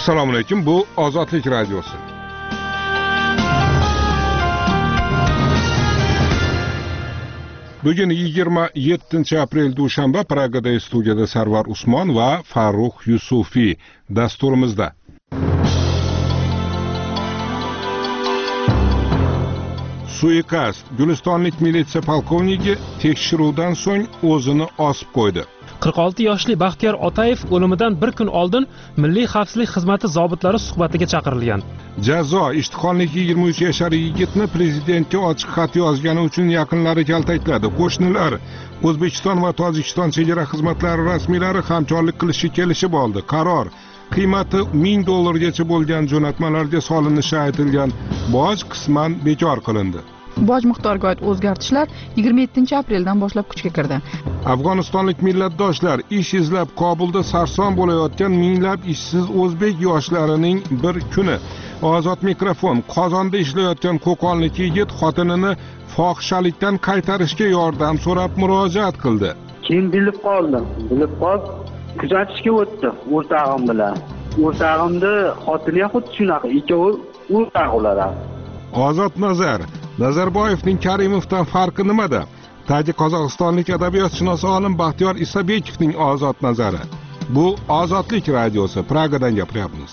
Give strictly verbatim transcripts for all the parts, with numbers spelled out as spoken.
Assalomu alaykum, bu Ozodlik radiosi. Bugun yigirma yettinchi aprel dushanba, Pragada studiyada Sarvar Usmon va Farruh Yusufiy dasturimizda. Suiqasd. Gulistonlik militsiya polkovniki tekshiruvdan so'ng o'zini osib qo'ydi. qirq olti yoshli Baxtiyor Otayev o'limidan bir kun oldin Milliy xavfsizlik xizmati zobitlari suhbatiga chaqirilgan. Jazo. Ishtiqonlik yigirma uch yashar yigitni prezidentga ochiq xat yozgani uchun yaqinlari kaltakladi. Qo'shnilar O'zbekiston va Tojikiston chegara xizmatlari rasmiylari hamkorlik qilishga kelishib oldi. Qaror qiymati ming dollargacha bo'lgan jo'natmalarga solinishi aytilgan boj qisman bekor qilindi. Boj miqdoriga oid o'zgartishlar yigirma yettinchi apreldan boshlab kuchga kirdi. Afg'onistonlik millatdoshlar ish izlab Kobulda sarson bo'layotgan minglab ishsiz o'zbek yoshlarining bir kuni. Ozod mikrofon. Qozonda ishlayotgan qo'qonlik yigit xotinini fohishalikdan qaytarishga yordam so'rab murojaat qildi. Keyin bilib qoldim. Bilib qolib kuzatishga o'tdi o'rtog'im bilan. O'rtog'imni xotini xuddi shunaqa, ikkovi o'rtog' ular. Ozod Nazar. Nazarboyevning Karimovdan farqi nimada? Tojik-qozog'istonlik adabiyotshunos olim Baxtiyor Isabekovning ozod nazari. Bu Ozodlik radiosi, Pragadan gapiryapmiz.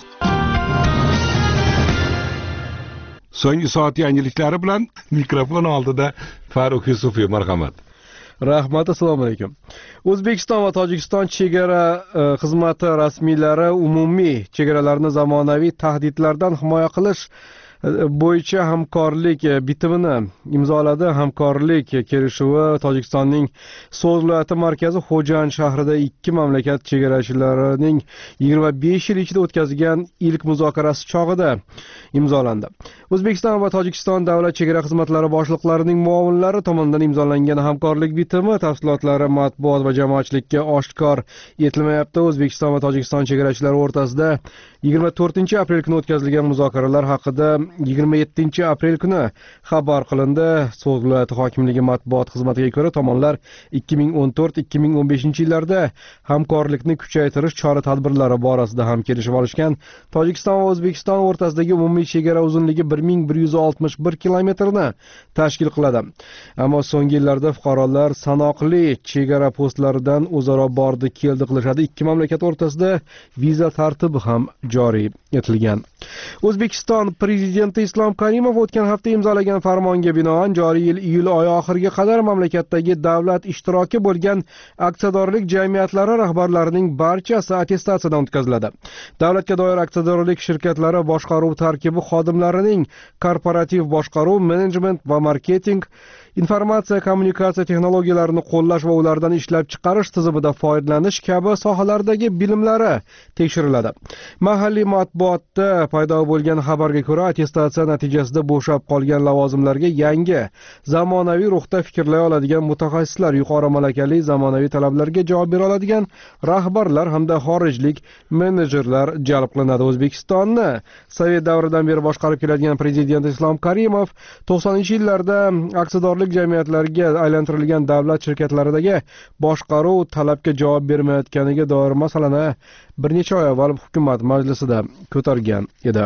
So'nggi soat yangiliklari bilan mikrofon oldida Farruh Yusufiy, marhamat. Rahmat, assalomu alaykum. O'zbekiston va Tojikiston chegara xizmati rasmiylari umumiy chegaralarni zamonaviy tahdidlardan himoya qilish bo'yicha hamkorlik bitimini imzoladi. Hamkorlik kelishuvi Tojikistonning So'z viloyati markazi Xo'jand shahrida ikki mamlakat chegarachilarining yigirma besh yil ichida o'tkazilgan ilk muzokarasi chog'ida imzolandi. O'zbekiston va Tojikiston davlat chegara xizmatlari boshliqlarining muovinlari tomonidan imzolangan hamkorlik bitimi tafsilotlari matbuot va jamoatchilikka oshkor etilmayapti. O'zbekiston va Tojikiston chegarachilari o'rtasida yigirma to'rtinchi aprel kuni o'tkazilgan muzokaralar haqida yigirma yettinchi aprel kuni xabar qilindi. So'z viloyati hokimligi matbuot xizmatiga ko'ra, tomonlar ikki ming o'n to'rt ikki ming o'n beshinchi yillarda hamkorlikni kuchaytirish chora-tadbirlari borasida ham kelishib olishgan. Tojikiston va O'zbekiston o'rtasidagi umumiy chegara uzunligi bir ming bir yuz oltmish bir kilometrni tashkil qiladi. Ammo so'nggi yillarda fuqarolar sanoqli chegara postlaridan o'zaro bordi keldi qilishadi. Ikki mamlakat o'rtasida viza tartibi ham joriy etilgan. O'zbekiston prezidenti Islom Karimov o'tgan hafta imzolagan farmonga binoan joriy yil iyul oyi oxiriga qadar mamlakatdagi davlat ishtiroki bo'lgan aksiyadorlik jamiyatlari rahbarlarining barchasi attestatsiyadan o'tkaziladi. Davlatga doir aksiyadorlik shirkatlari boshqaruv tarkibi xodimlarining korporativ boshqaruv, menejment va marketing, informatsiya kommunikatsiya texnologiyalarini qo'llash va ulardan ishlab chiqarish tizimida foydalanish kabi sohalardagi bilimlari tekshiriladi. Mahalliy matbuotda paydo bo'lgan xabarga ko'ra, attestatsiya natijasida bo'shab qolgan lavozimlarga yangi, zamonaviy ruhda fikrlay oladigan mutaxassislar, yuqori malakali zamonaviy talablarga javob bera oladigan rahbarlar hamda xorijlik menejerlar jalb qilinadi. O'zbekistonni Sovet davridan beri boshqarib keladigan prezident Islom Karimov to'qsoninchi yillarda aksiyadorlik jamiyatlarga aylantirilgan davlat shirkatlaridagi boshqaruv talabga javob bermayotganiga doir masalani bir necha oy avval hukumat majlisida ko'targan edi.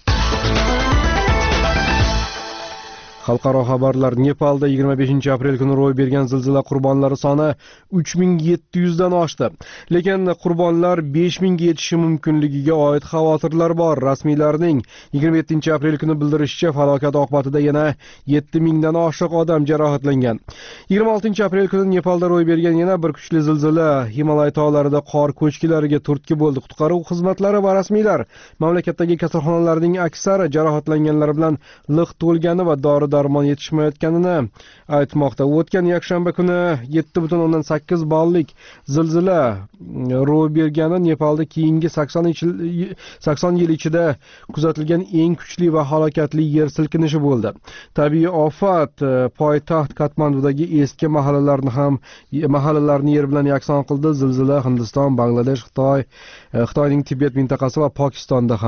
Xalqaro xabarlar. Nepalda yigirma beshinchi aprel kuni ro'y bergan zilzila qurbonlari soni uch ming yetti yuz dan oshdi. Lekin qurbonlar besh mingga yetishi mumkinligiga oid xavotirlar bor. Rasmiylarning yigirma yettinchi aprel kuni bildirishicha, falokat oqibatida yana yetti mingdan oshiq odam jarohatlangan. yigirma oltinchi aprel kuni Nepalda ro'y bergan yana bir kuchli zilzila Himolay tog'larida qor ko'chkilariga turtki bo'ldi. Qutqaruv xizmatlari va rasmiylar mamlakatdagi kasalxonalarning aksari jarohatlanganlar bilan liq to'lgani va dori darmon yetishmayotganini aytmoqda. O'tgan yakshanba kuni yetti butun o'ndan sakkiz ballik zilzila ro'y bergani Nepalda keyingi sakson yil ichida kuzatilgan eng kuchli va halokatli yer silkinishi bo'ldi. Tabiiy ofat poytaxt Katmandudagi eski mahallalarni ham mahallalarni yer bilan yakson qildi. Zilzila Hindiston, Bangladesh, Xitoy, Xitoyning Tibet mintaqasi va Pokistonda ham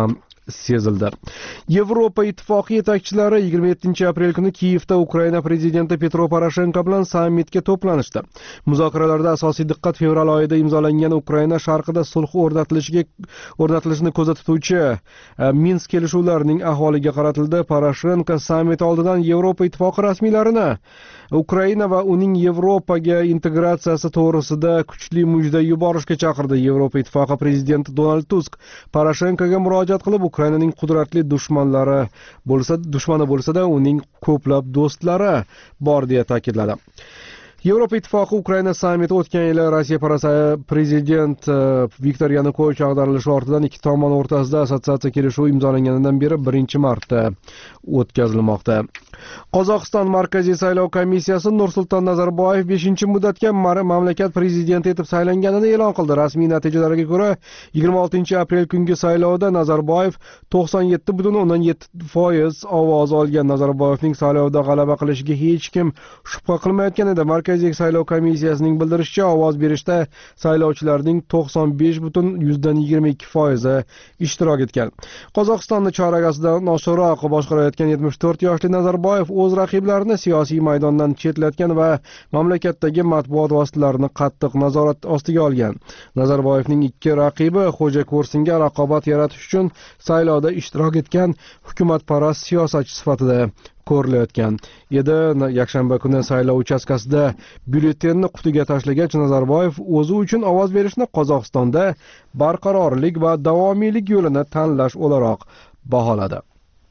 sezildi. Yevropa Ittifoqi yetakchilari yigirma yettinchi aprel kuni Kiyevda Ukraina prezidenti Petro Poroshenko bilan sammitga to'planishdi. Muzokaralarda asosiy diqqat fevral oyida imzolangan Ukraina sharqida sulh o'rnatilishiga o'rnatilishini ko'zda tutuvchi Minsk kelishuvlarining ahvoliga qaratildi. Poroshenko sammit oldidan Yevropa Ittifoqi rasmiylarini Ukraina va uning Yevropaga integratsiyasi to'g'risida kuchli mujda yuborishga chaqirdi. Yevropa Ittifoqi prezidenti Donald Tusk Poroshenkoga murojaat qilib, Ukrainaning qudratli dushmanlari bo'lsa, dushmani bo'lsa-da, uning ko'plab do'stlari bor deya ta'kidladi. Yevropa Ittifoqi Ukraina sammiti o'tgan yili Rossiya prezident Viktor Yanukovich ag'darilishi ortidan ikki tomon o'rtasida assotsiatsiya kelishuvi imzolanganidan beri birinchi marta o'tkazilmoqda. Qozog'iston Markaziy saylov komissiyasi Nursulton Nazarboyev beshinchi muddatga mamlakat prezidenti etib saylanganini e'lon qildi. Rasmiy natijalarga ko'ra, yigirma oltinchi aprel kungi saylovda Nazarboyev to'qson yetti butun o'ndan yetti foiz ovoz olgan. Nazarboyevning saylovda g'alaba qilishiga hech kim shubha qilmayotgan edi. Markaziy saylov komissiyasining bildirishicha, ovoz berishda saylovchilarning to'qson besh butun yuzdan yigirma ikki foizi ishtirok etgan. Qozog'istonni chorak asrdan oshiqroq boshqarayotgan yetmish to'rt yoshli Nazarboyev o'z raqiblarini siyosiy maydondan chetlatgan va mamlakatdagi matbuot vositalarini qattiq nazorat ostiga olgan. Nazarboyevning ikki raqibi Xo'ja Ko'rsinga raqobat yaratish uchun saylovda ishtirok etgan hukumatparast siyosatchi sifatida ko'rilayotgan edi. Yakshanba kuni saylov uchastkasida byulletenni qutiga tashlagach, Nazarboyev o'zi uchun ovoz berishni Qozog'istonda barqarorlik va davomiylik yo'lini tanlash o'laroq baholadi.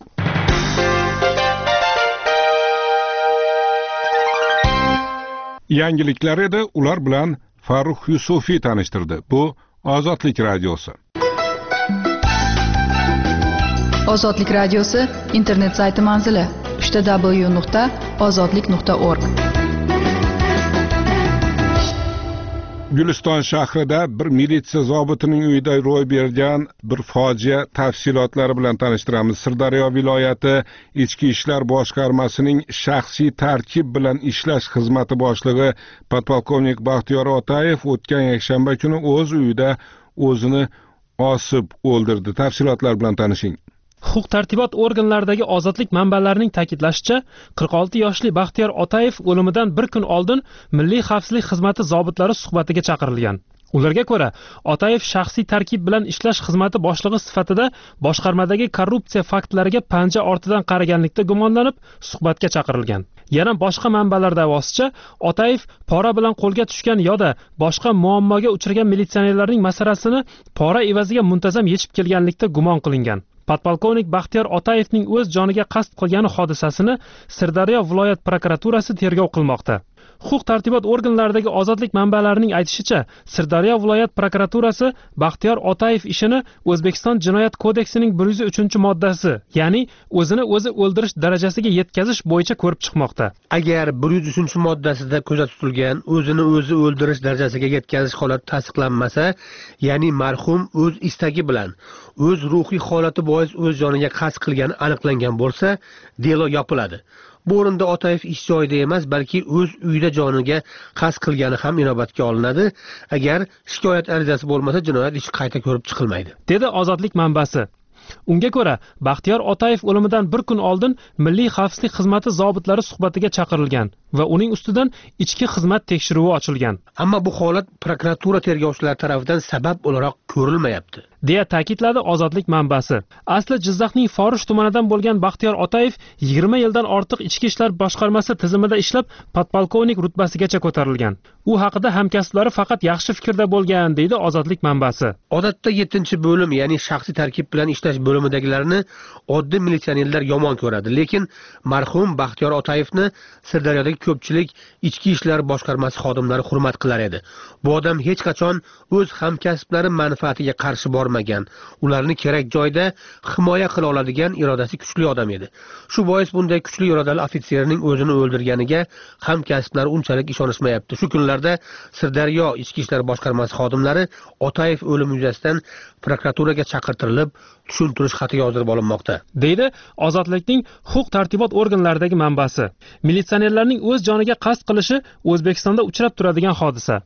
Yangiliklar edi, ular bilan Farruh Yusufiy tanishtirdi. Bu Ozodlik radiosi. Ozodlik radiosi internet sayti manzili w w w nuqta ozodlik nuqta org. Guliston shahrida bir militsiya zobitining uyida ro'y bergan bir fojia tafsilotlari bilan tanishtiramiz. Sirdaryo viloyati Ichki ishlar boshqarmasining shaxsiy tarkib bilan ishlash xizmati boshlig'i podpolkovnik Baxtiyor Otayev o'tgan yakshanba kuni o'z uyida o'zini osib o'ldirdi. Tafsilotlar bilan tanishing. Huquq-tartibot organlaridagi ozodlik manbalarining ta'kidlashicha, qirq olti yoshli Baxtiyor Otayev o'limidan bir kun oldin Milliy xavfsizlik xizmati zobitlari suhbatiga chaqirilgan. Ularga ko'ra, Otayev shaxsiy tarkib bilan ishlash xizmati boshlig'i sifatida boshqarmadagi korrupsiya faktlariga panja ortidan qaraganlikda gumonlanib, suhbatga chaqirilgan. Yana boshqa manbalar davosicha, Otayev pora bilan qo'lga tushgan yoda boshqa muammoga uchragan militsionerlarning masalasini pora evaziga muntazam yechib kelganlikda gumon qilingan. Podpolkovnik Baxtiyor Otayevning o'z joniga qasd qilgani hodisasini Sirdaryo viloyat prokuraturasi tergov qilmoqda. Huquq-tartibot organlaridagi ozodlik manbalarining aytishicha, Sirdaryo viloyat prokuraturasi Baxtiyor Otayev ishini O'zbekiston Jinoyat kodeksining bir yuz uchinchi moddasi, ya'ni o'zini o'zi o'ldirish darajasiga yetkazish bo'yicha ko'rib chiqmoqda. Agar bir yuz uchinchi moddasida ko'zda tutilgan o'zini o'zi o'ldirish darajasiga yetkazish holati tasdiqlanmasa, ya'ni marhum o'z istagi bilan o'z ruhiy holati bois o'z joniga qasd qilgani aniqlangan bo'lsa, delo yopiladi. Bu o'rinda Otayev ish joyida emas, balki o'z uyida joniga qasd qilgani ham inobatga olinadi. Agar shikoyat arizasi bo'lmasa, jinoyat ishi qayta ko'rib chiqilmaydi, dedi ozodlik manbasi. Unga ko'ra, Baxtiyor Otayev o'limidan bir kun oldin Milliy xavfsizlik xizmati zobitlari suhbatiga chaqirilgan va uning ustidan ichki xizmat tekshiruvi ochilgan. Ammo bu holat prokuratura tergovchilari tomonidan sabab o'laroq ko'rilmayapti, deya ta'kidladi ozodlik manbasi. Asli Jizzaxning Forish tumanidan bo'lgan Baxtiyor Otayev yigirma yildan ortiq ichki ishlar boshqarmasi tizimida ishlab, podpolkovnik rutbasigacha ko'tarilgan. U haqida hamkasblari faqat yaxshi fikrda bo'lgan, deydi ozodlik manbasi. Odatda yettinchi bo'lim, ya'ni shaxsiy tarkib bilan ishlash bo'limidagilarni oddiy militsionerlar yomon ko'radi, lekin marhum Baxtiyor Otayevni Sirdaryodagi ko'pchilik ichki ishlar boshqarmasi xodimlari hurmat qilar edi. Bu odam hech qachon o'z hamkasblari manfaatiga qarshi bormagan, ularni kerak joyda himoya qila oladigan irodasi kuchli odam edi. Shu bois bunday kuchli irodali ofitserning o'zini o'ldirganiga hamkasblari unchalik ishonishmayapti. Shu kunlarda Sirdaryo ichki ishlar boshqarmasi xodimlari Otayev o'limi yuzasidan prokuraturaga chaqirtirilib, tushuntirish xati yozdirib olinmoqda, deydi ozodlikning huquq-tartibot organlaridagi manbasi. Militsionerlarning o'z joniga qasd qilishi O'zbekistonda uchrab turadigan hodisa.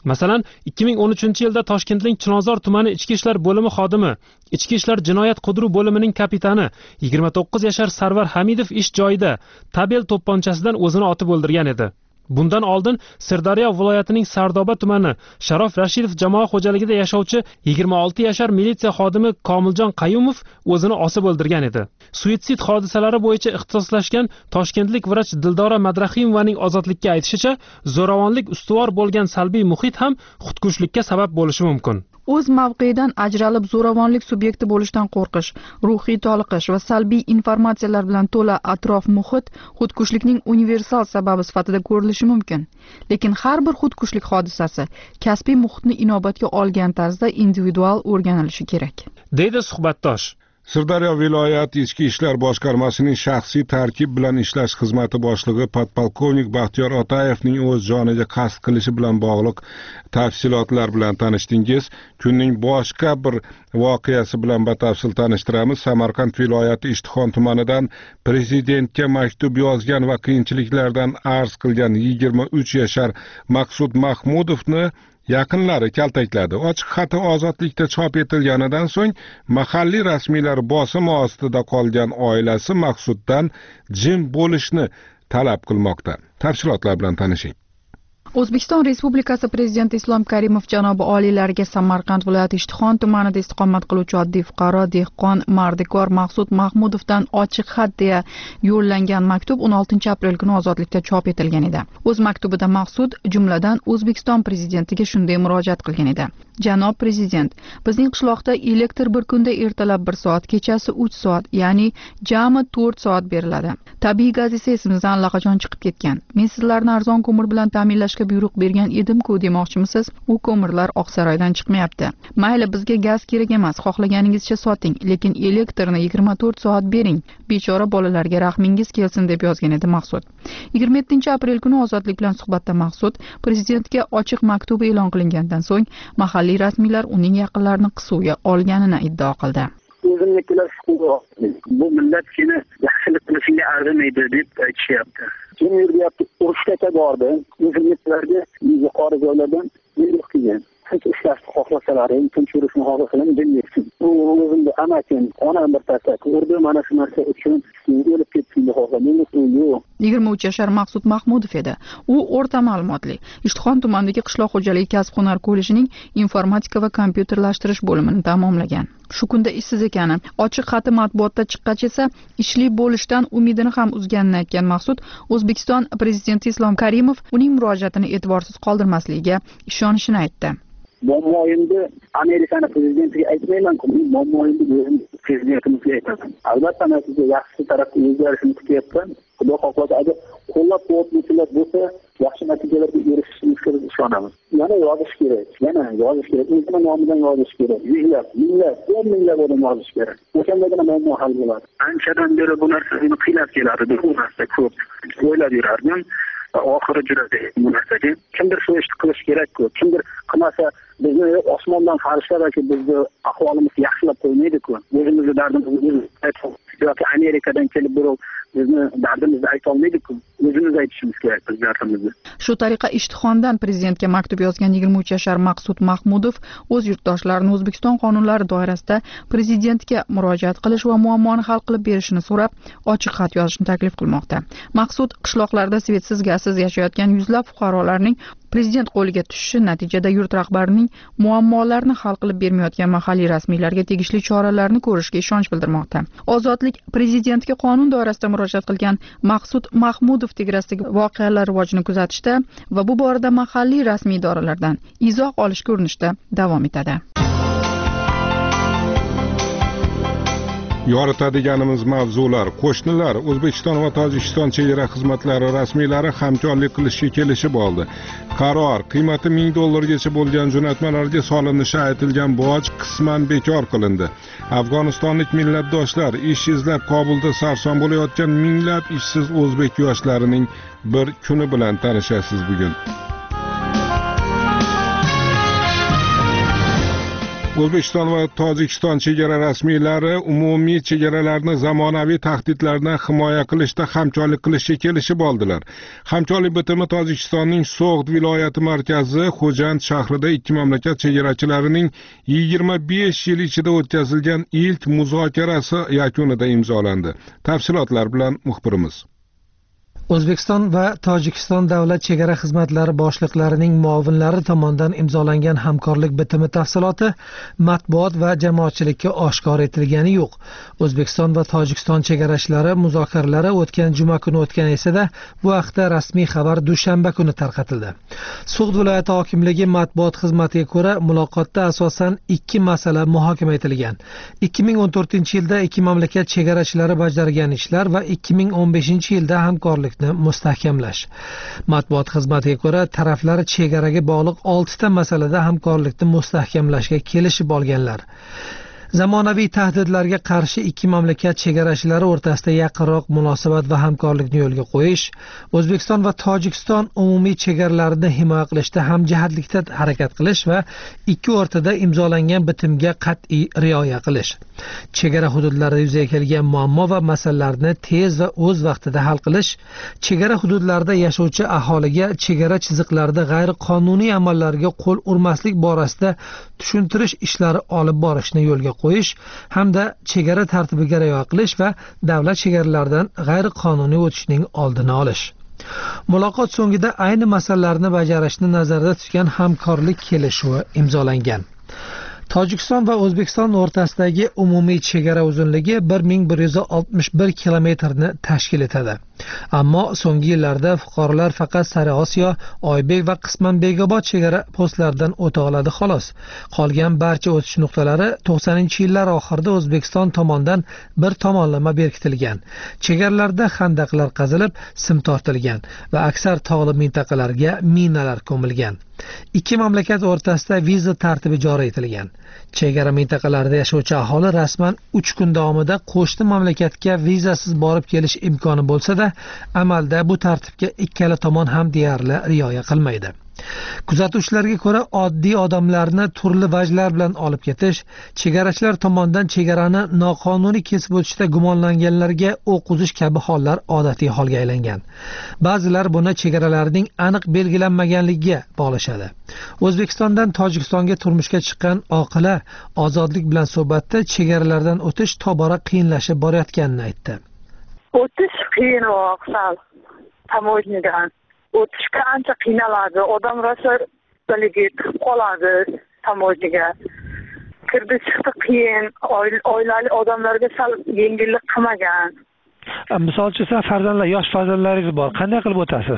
Masalan, ikki ming o'n uchinchi yilda Toshkentning Chinozor tumani ichki ishlar bo'limi xodimi, ichki ishlar jinoyat qidiruv bo'limining kapitani yigirma to'qqiz yashar Sarvar Hamidov ish joyida tabel to'pponchasidan o'zini otib o'ldirgan edi. Bundan oldin Sirdaryo viloyatining Sardoba tumani Sharof Rashidov jamoa xo'jaligida yashovchi yigirma olti yashar militsiya xodimi Komiljon Qayumov o'zini osib o'ldirgan edi. Suitsid hodisalari bo'yicha ixtisoslashgan toshkentlik vrach Dildora Madrahimovaning ozodlikka aytishicha, zo'ravonlik ustuvor bo'lgan salbiy muhit ham xudkushlikka sabab bo'lishi mumkin. O'z mavqeyidan ajralib zo'ravonlik subyekti bo'lishdan qo'rqish, ruhiy toliqish va salbiy informatsiyalar bilan to'la atrof muhit xudkushlikning universal sababi sifatida ko'rilishi mumkin. Lekin har bir xudkushlik hodisasi kasbiy muhitni inobatga olgan tarzda individual o'rganilishi kerak, deydi suhbatdosh. Sirdaryo viloyat ichki ishlar boshqarmasining shaxsiy tarkib bilan ishlash xizmati boshlig'i podpolkovnik Baxtiyor Otayevning o'z joniga qasd qilishi bilan bog'liq tafsilotlar bilan tanishdingiz. Kunning boshqa bir voqeasi bilan batafsil tanishtiramiz. Samarqand viloyati Ishtixon tumanidan prezidentga maktub yozgan va qiyinchiliklardan arz qilgan yigirma uch yashar Maqsud Mahmudovni yaqinlari kaltakladi. Ochiq xati ozodlikda chop etilganidan so'ng mahalliy rasmiylar bosim ostida qolgan oilasi Maqsuddan jim bo'lishni talab qilmoqda. Tafsilotlar bilan tanishing. O'zbekiston Respublikasi Prezidenti Islom Karimov janobi oliylariga Samarqand viloyati Ishtixon tumanida istiqomat qiluvchi oddiy fuqaro dehqon mardikor Maqsud Mahmudovdan ochiq xat deya yo'llangan maktub o'n oltinchi aprel kuni ozodlikda chop etilgan edi. O'z maktubida Maqsud jumladan O'zbekiston prezidentiga shunday murojaat qilgan edi: Janob prezident, bizning qishloqda elektr bir kunda ertalab bir soat, kechasi uch soat, ya'ni jami to'rt soat beriladi. Tabiiy gaz esa esimizdan allaqachon chiqib ketgan. Men sizlarni arzon ko'mir bilan ta'minlashga buyruq bergan edim-ku demoqchimisiz? U ko'mirlar Oqsaroydan chiqmayapti. Mayli, bizga gaz kerak emas, xohlaganingizcha soting, lekin elektrni yigirma to'rt soat bering. Bechora bolalarga rahmingiz kelsin, deb yozgan edi Maqsud. yigirma yettinchi aprel kuni ozodlik bilan suhbatda Maqsud prezidentga ochiq maktubi e'lon qilingandan so'ng mahalliy rasmiylar uning yaqinlarini qisuvga olganini iddao qildi. O'zimnikilar bu millat seni yaxshilik qilishingga arzimaydi deb aytishyapti. Kim yuribdi, urushga bordi, o'zimnikilarga yuqori joylardan buyruq qilgan. Hech ishlashni xohlasalaring, tinch yurishni xohlasalaring bilmaysiz. U o'zimda amakim, onam bir tasak urdi, mana shu narsa uchun o'lib ketishni xohlamayman. Yo'q. yigirma uch yashar Maqsud Mahmudov edi. U o'rta ma'lumotli Ishtixon tumanidagi qishloq xo'jaligi kasb-hunar kollejining informatika va kompyuterlashtirish bo'limini tamomlagan. Shu kunda ishsiz ekani, ochiq xati matbuotda chiqqach esa ishli bo'lishdan umidini ham uzganini aytgan Maqsud, O'zbekiston prezidenti Islom Karimov uning murojaatini e'tiborsiz qoldirmasligiga ishonishini aytdi. Muammoyimni Amerikani prezidentiga aytmayman-ku, muammoyimni o'zim prezidentimizga aytaman. Albatta, men sizga yaxshi tarafga o'zgarishini kutyapman. Xudo xohlasa, agar qo'llab-quvvatlovchilar bo'lsa, yaxshi natijalarga erishishimizga biz ishonamiz. Yana yozish kerak, yana yozish kerak. O'zini nomidan yozish kerak. Yuzlab, minglab, o'n minglab odam yozish kerak. O'shandagina muammo hal bo'ladi. Anchadan beri bu narsa meni qiynab keladi. Bu narsa ko'p o'ylab yurardim. Oxiri juda bu narsaga kimdir shu ishni qilish kerak-ku. Kimdir qilmasa bizni osmondan farishtalar yoki bizni ahvolimizni yaxshilab qo'ymaydi-ku. O'zimizni dardimizni yoki Amerikadan kelib birov bizni dardimizni ayta olmaydi-ku. O'zimiz aytishimiz kerak biz dardimizni. Shu tariqa Ishtixondan prezidentga maktub yozgan yigirma uch yashar Maqsud Mahmudov o'z yurtdoshlarini O'zbekiston qonunlari doirasida prezidentga murojaat qilish va muammoni hal qilib berishini so'rab, ochiq xat yozishni taklif qilmoqda. Maqsud qishloqlarda svetsiz, gazsiz yashayotgan yuzlab fuqarolarning prezident qo'liga tushishi natijada yurt rahbarining muammolarni hal qilib bermayotgan mahalliy rasmiylarga tegishli choralarni ko'rishga ishonch bildirmoqda. Ozodlik prezidentga qonun doirasida murojaat qilgan Maqsud Mahmudov tegrasidagi voqealar rivojini kuzatishda va bu borada mahalliy rasmiy idoralardan izoh olishga urinishda davom etadi. Yoritadiganimiz mavzular: qo'shnilar O'zbekiston va Tojikiston chegara xizmatlari rasmiylari hamkorlik qilishga kelishib oldi. Qaror qiymati ming dollargacha bo'lgan jo'natmalarga solinishi aytilgan boj qisman bekor qilindi. Afg'onistonlik millatdoshlar ish izlab Kobulda sarson bo'layotgan minglab ishsiz o'zbek yoshlarining bir kuni bilan tanishasiz bugun. O'zbekiston va Tojikiston chegara rasmiylari umumiy chegaralarni zamonaviy tahdidlardan himoya qilishda hamkorlik qilishga kelishib oldilar. Hamkorlik bitimi Tojikistonning So'g'd viloyati markazi Xo'jand shahrida ikki mamlakat chegarachilarining yigirma besh yil ichida o'tkazilgan ilk muzokarasi yakunida imzolandi. Tafsilotlar bilan muxbirimiz. O'zbekiston va Tojikiston davlat chegara xizmatlari boshliqlarining muovinlari tomonidan imzolangan hamkorlik bitimi tafsiloti matbuot va jamoatchilikka oshkor etilgani yo'q. O'zbekiston va Tojikiston chegarachilari muzokaralari o'tgan juma kuni o'tgan esa-da, bu haqda rasmiy xabar dushanba kuni tarqatildi. So'g'd viloyati hokimligi matbuot xizmatiga ko'ra, muloqotda asosan ikki masala muhokama etilgan. ikki ming o'n to'rtinchi yilda ikki mamlakat chegarachilari bajargan ishlar va ikki ming o'n beshinchi yilda hamkorlik mustahkamlash. Matbuot xizmatiga ko'ra, taraflar chegaraga bog'liq olti ta masalada hamkorlikni mustahkamlashga kelishib olganlar. Zamonaviy tahdidlarga qarshi ikki mamlakat chegarachilari o'rtasida yaqinroq munosabat va hamkorlikni yo'lga qo'yish, O'zbekiston va Tojikiston umumiy chegaralarini himoya qilishda hamjihatlikda harakat qilish va ikki o'rtada imzolangan bitimga qat'iy rioya qilish. Chegara hududlarida yuzaga kelgan muammo va masalalarni tez va o'z vaqtida hal qilish, chegara hududlarida yashovchi aholiga chegara chiziqlarida g'ayriqonuniy amallarga qo'l urmaslik borasida tushuntirish ishlari olib borishni yo'lga qo'yish hamda chegara tartibiga rioya qilish va davlat chegaralaridan g'ayriqonuniy o'tishning oldini olish. Muloqot so'ngida ayni masalalarni bajarishni nazarda tutgan hamkorlik kelishuvi imzolangan. Tojikiston va O'zbekiston o'rtasidagi umumiy chegara uzunligi bir ming bir yuz oltmish bir kilometrni tashkil etadi. Ammo so'nggi yillarda fuqarolar faqat Sariosiyo, Oybek va qisman Begobod chegara postlaridan o'ta oladi xolos. Qolgan barcha o'tish nuqtalari to'qsoninchi yillar oxirida O'zbekiston tomonidan bir tomonlama berkitilgan. Chegaralarda xandaqlar qazilib, sim tortilgan va aksar tog'li mintaqalarga minalar ko'milgan. Ikki mamlakat o'rtasida viza tartibi joriy etilgan. Chegara mintaqalarida yashovchi aholi rasman uch kun davomida qo'shni mamlakatga vizasiz borib kelish imkoni bo'lsa-da, amalda bu tartibga ikkala tomon ham deyarli rioya qilmaydi. Kuzatuvchilarga ko'ra, oddiy odamlarni turli vajlar bilan olib ketish, chegarachilar tomonidan chegarani noqonuniy kesib o'tishda gumonlanganlarga o'q uzish kabi hollar odatiy holga aylangan. Ba'zilar buni chegaralarning aniq belgilanmaganligiga bog'lashadi. O'zbekistondan Tojikistonga turmushga chiqqan oqila Ozodlik bilan suhbatda chegaralardan o'tish tobora qiyinlashib borayotganini aytdi. O'tish qiyinroq, sal tamojnidan. O'tishga ancha qiynaladi. Odam rosa biligi tiqib qoladi tamojniga. Kirdi chiqdi qiyin, oilali odamlarga sal yengillik qilmagan. Misol uchun farzandlar, yosh farzandlaringiz bor. Qanday qilib o'tasiz?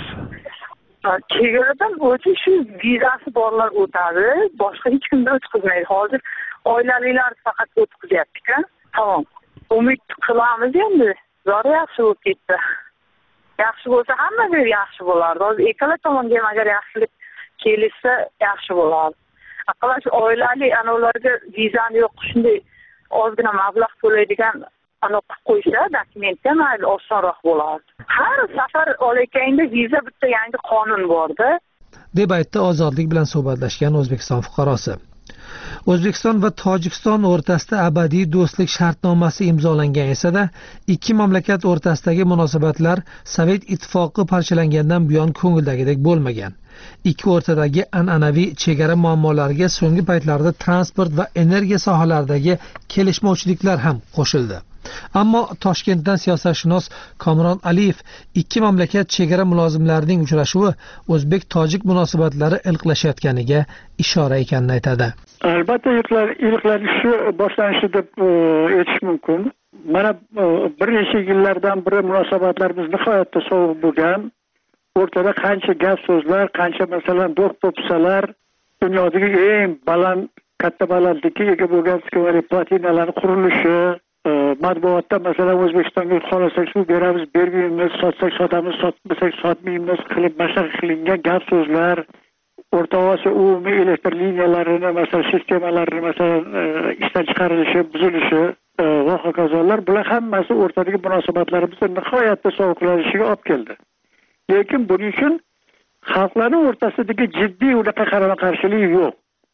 Chegaradan o'tish vizasi borlar o'tadi, boshqa hech kimda o'tkazmaydi. Hozir oilalilar faqat o'tkazyapti-ku. Tamom. Umid qilamiz endi. Zor yaxshi bo'lib ketdi. Yaxshi bo'lsa hammaga yaxshi bo'lardi. Hozir ikkala tomonga ham agar yaxshilik kelsa yaxshi bo'lardi. Aqlash oilali anolarga vizani yo'q, shunday ozgina mablag' to'laydigan aniq qo'ysa, dokumentga mayli osonroq bo'lardi. Har safar olayotganda viza bitta yangi qonun borda, deb aytdi Ozodlik bilan suhbatlashgan O'zbekiston fuqarosi. O'zbekiston va Tojikiston o'rtasida abadiy do'stlik shartnomasi imzolangan esa-da, ikki mamlakat o'rtasidagi munosabatlar Sovet ittifoqi parchalangandan buyon ko'ngildagidek bo'lmagan. Ikki o'rtadagi an'anaviy chegara muammolariga so'nggi paytlarda transport va energiya sohalaridagi kelishmovchiliklar ham qo'shildi. Ammo Toshkentdan siyosatshunos Komron Aliyev ikki mamlakat chegara mulozimlarining uchrashuvi o'zbek-tojik munosabatlari iliqlashayotganiga ishora ekanini aytadi. Albatta iliqlanishi boshlanishi deb aytish mumkin. Mana bir necha yillardan beri munosabatlarimiz nihoyatda sovuq bo'lgan. O'rtada qancha gap so'zlar, qancha masalan do'q-po'pisalar, dunyodagi eng baland, katta balandlikka ega bo'lgan platinalar qurilishi, matbuotda masalan O'zbekistonga xohlasak suv beramiz, bermaymiz, sotsak sotamiz, sotmasak sotmaymiz qilib mashaq qilingan gap so'zlar, O'rta Osiyo umumiy elektr liniyalarini, masalan sistemalarini masalan ishdan chiqarilishi, buzilishi va hokazolar, bular hammasi o'rtadagi munosabatlarimizni nihoyatda sovuqlashishiga olib keldi. Lekin buning uchun xalqlarning o'rtasidagi jiddiy unaqa qarama-qarshilik yo'q.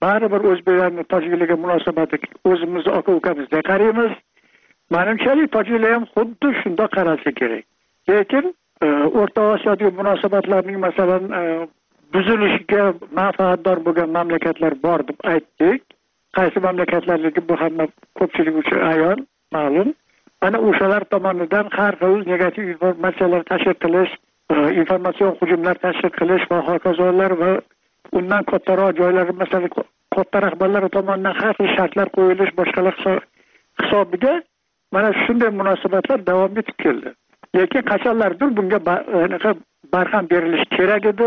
baribir o'zbeklarning tojiklarga munosabati o'zimizni aka ukamizdek qaraymiz. Menimchalik tojiklar ham xuddi shunday qarasa kerak. Lekin O'rta Osiyodagi munosabatlarning masalan buzilishiga manfaatdor bo'lgan mamlakatlar bor deb aytdik. Qaysi mamlakatlarligi bu hamma ko'pchilik uchun ayon, ma'lum. Ana o'shalar tomonidan har xil negativ informatsiyalar tashkil qilish, informatsion hujumlar tashkil qilish va hokazolar va undan kattaroq joylar, masalan, katta rahbarlar tomonidan har xil shartlar qo'yilish, boshqalar hisobiga mana shunday munosabatlar davom etib keldi. Lekin qachonlardir bunga barham berilishi kerak edi.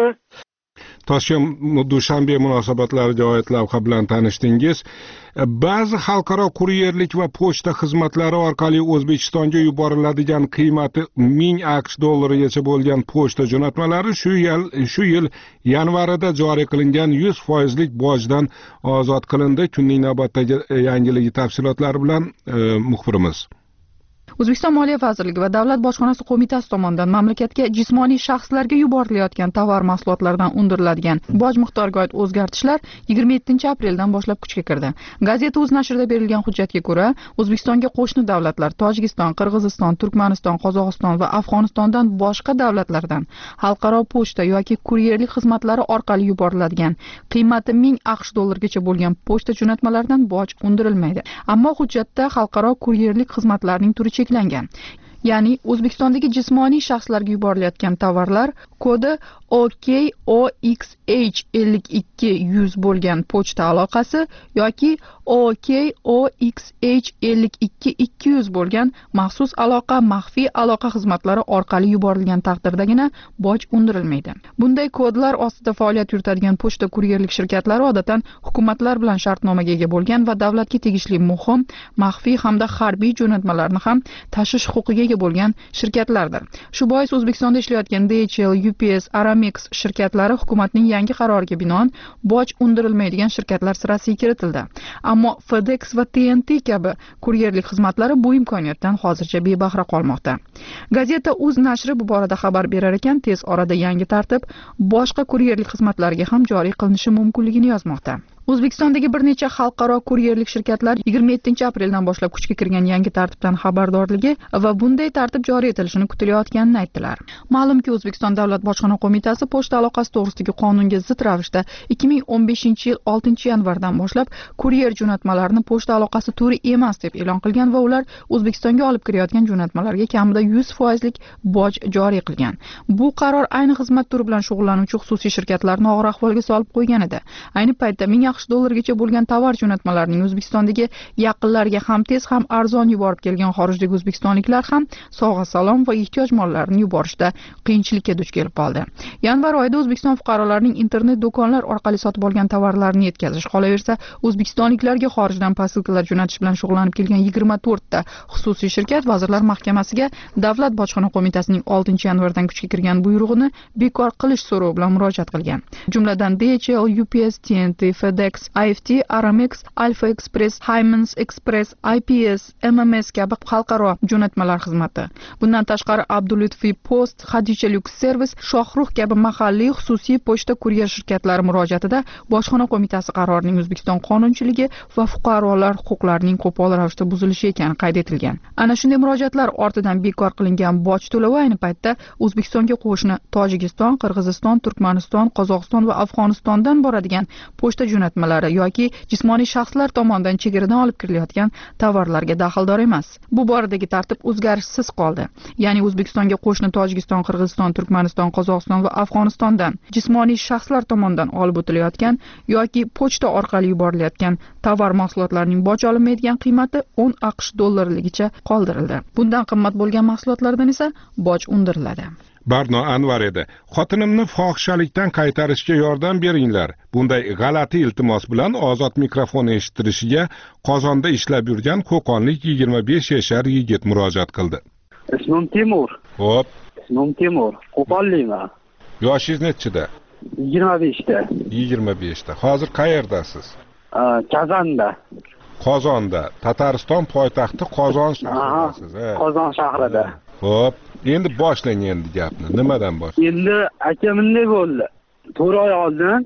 Toshkent Dushanbe munosabatlari jinoyat lavha bilan tanishdingiz. Ba'zi xalqaro kuryerlik va pochta xizmatlari orqali O'zbekistonga yuboriladigan qiymati ming AQSh dollarigacha bo'lgan pochta jo'natmalari shu yil shu yil yanvarida joriy qilingan yuz foizlik bojdan ozod qilindi. Kunning navbatdagi yangiligi tafsilotlari bilan e, muxbirimiz. O'zbekiston Moliya vazirligi va Davlat bojxonasi qo'mitasi tomonidan mamlakatga jismoniy shaxslarga yuborilayotgan tovar mahsulotlaridan undiriladigan boj miqdoriga oid o'zgartishlar yigirma yettinchi apreldan boshlab kuchga kirdi. Gazeta o'z nashrida berilgan hujjatga ko'ra, O'zbekistonga qo'shni davlatlar Tojikiston, Qirg'iziston, Turkmaniston, Qozog'iston va Afg'onistondan boshqa davlatlardan xalqaro pochta yoki kuryerlik xizmatlari orqali yuboriladigan qiymati ming AQSh dollargacha bo'lgan pochta jo'natmalaridan boj undirilmaydi. Ammo hujjatda xalqaro kuryerlik xizmatlarining turi cheklangan. Ya'ni O'zbekistondagi jismoniy shaxslarga yuborilayotgan tovarlar kodi O K O X H ellik ikki yuz bo'lgan pochta aloqasi yoki O K O X H ellik ikki ikki yuz bo'lgan maxsus aloqa maxfiy aloqa xizmatlari orqali yuborilgan taqdirdagina boj undirilmaydi. Bunday kodlar ostida faoliyat yuritadigan pochta kuryerlik shirkatlari odatdan hukumatlar bilan shartnomaga ega bo'lgan va davlatga tegishli muhim, maxfiy hamda harbiy jo'natmalarni ham tashish huquqiga bo'lgan shirkatlardir. Shu bois O'zbekistonda ishlayotgan D H L, U P S, Aramex shirkatlari hukumatning yangi qaroriga binoan boj undirilmaydigan shirkatlar sirasiga kiritildi. Ammo FedEx va T N T kabi kuryerlik xizmatlari bu imkoniyatdan hozircha bebahra qolmoqda. Gazeta o'z nashri bu borada xabar berar ekan, tez orada yangi tartib boshqa kuryerlik xizmatlariga ham joriy qilinishi mumkinligini yozmoqda. O'zbekistondagi bir necha xalqaro kuryerlik shirkatlar yigirma yettinchi apreldan boshlab kuchga kirgan yangi tartibdan xabardorligi va bunday tartib joriy etilishini kutilayotganini aytdilar. Ma'lumki, O'zbekiston Davlat bojxona qo'mitasi pochta aloqasi to'g'risidagi qonunga zid ravishda ikki ming o'n beshinchi yil oltinchi yanvardan boshlab kuryer jo'natmalarini pochta aloqasi turi emas deb e'lon qilgan va ular O'zbekistonga olib kirayotgan jo'natmalarga kamida yuz foizlik boj joriy qilgan. Bu qaror ayni xizmat turi bilan shug'ullanuvchi xususiy shirkatlarni og'ir ahvolga solib qo'ygan edi. Ayni paytda ming AQSh dollargacha bo'lgan tovar jo'natmalarining O'zbekistondagi yaqinlarga ham tez ham arzon yuborib kelgan xorijdagi o'zbekistonliklar ham sovg'a salom va ehtiyoj mollarini yuborishda qiyinchilikka duch kelib qoldi. Yanvar oyida O'zbekiston fuqarolarining internet do'konlar orqali sotib olgan tovarlarini yetkazish, qolaversa o'zbekistonliklarga xorijdan posilkalar jo'natish bilan shug'ullanib kelgan yigirma to'rtta xususiy shirkat Vazirlar Mahkamasiga Davlat bojxona qo'mitasining oltinchi yanvardan kuchga kirgan buyrug'ini bekor qilish so'rovi bilan murojaat qilgan. Jumladan D H L, U P S, T N T, FedEx, I F T, Aramex, Alfa Express, Hymans Express, I P S, M M S kabi xalqaro jo'natmalar xizmati. Bundan tashqari Abdulutfi Post, Xadicha Lux Service, Shohruh kabi mahalliy xususiy pochta kuryer shirkatlari murojaatida bojxona qo'mitasi qarorining O'zbekiston qonunchiligi va fuqarolar huquqlarining qo'pol ravishda buzilishi ekani qayd etilgan. Ana shunday murojaatlar ortidan bekor qilingan boj to'lovi ayni paytda O'zbekistonga qo'shni Tojikiston, Qirg'iziston, Turkmaniston, Qozog'iston va Afg'onistondan boradigan pochta jo'natmalari yoki jismoniy shaxslar tomonidan chegaradan olib kirilayotgan tovarlarga daxldor emas. Bu boradagi tartib o'zgarishsiz qoldi. Ya'ni O'zbekistonga qo'shni Tojikiston, Qirg'iziston, Turkmaniston, Qozog'iston va Afg'onistondan jismoniy shaxslar tomonidan olib o'tilayotgan yoki pochta orqali yuborilayotgan tovar mahsulotlarining boj olinmaydigan qiymati o'n AQSh dollarligicha qoldirildi. Bundan qimmat bo'lgan mahsulotlardan esa boj undiriladi. Barno Anvar edi. Xotinimni fohishalikdan qaytarishga yordam beringlar. Bunday g'alati iltimos bilan ozod mikrofon eshittirishiga Qozonda ishlab yurgan qo'qonlik yigirma besh yashar yigit murojaat qildi. Ismim Timur. Xo'p. Ismim Timur. Qo'qonliman. Yoshingiz nechida? yigirma beshda. yigirma beshda. Hozir qayerdasiz? Qozonda. Qozonda. Tatariston poytaxti Qozon shahridasiz. Qozon shahrida. Xo'p. Endi boshlang endi gapni. Nimadan boshlang? Endi aka bunday bo'ldi. to'rt oy oldin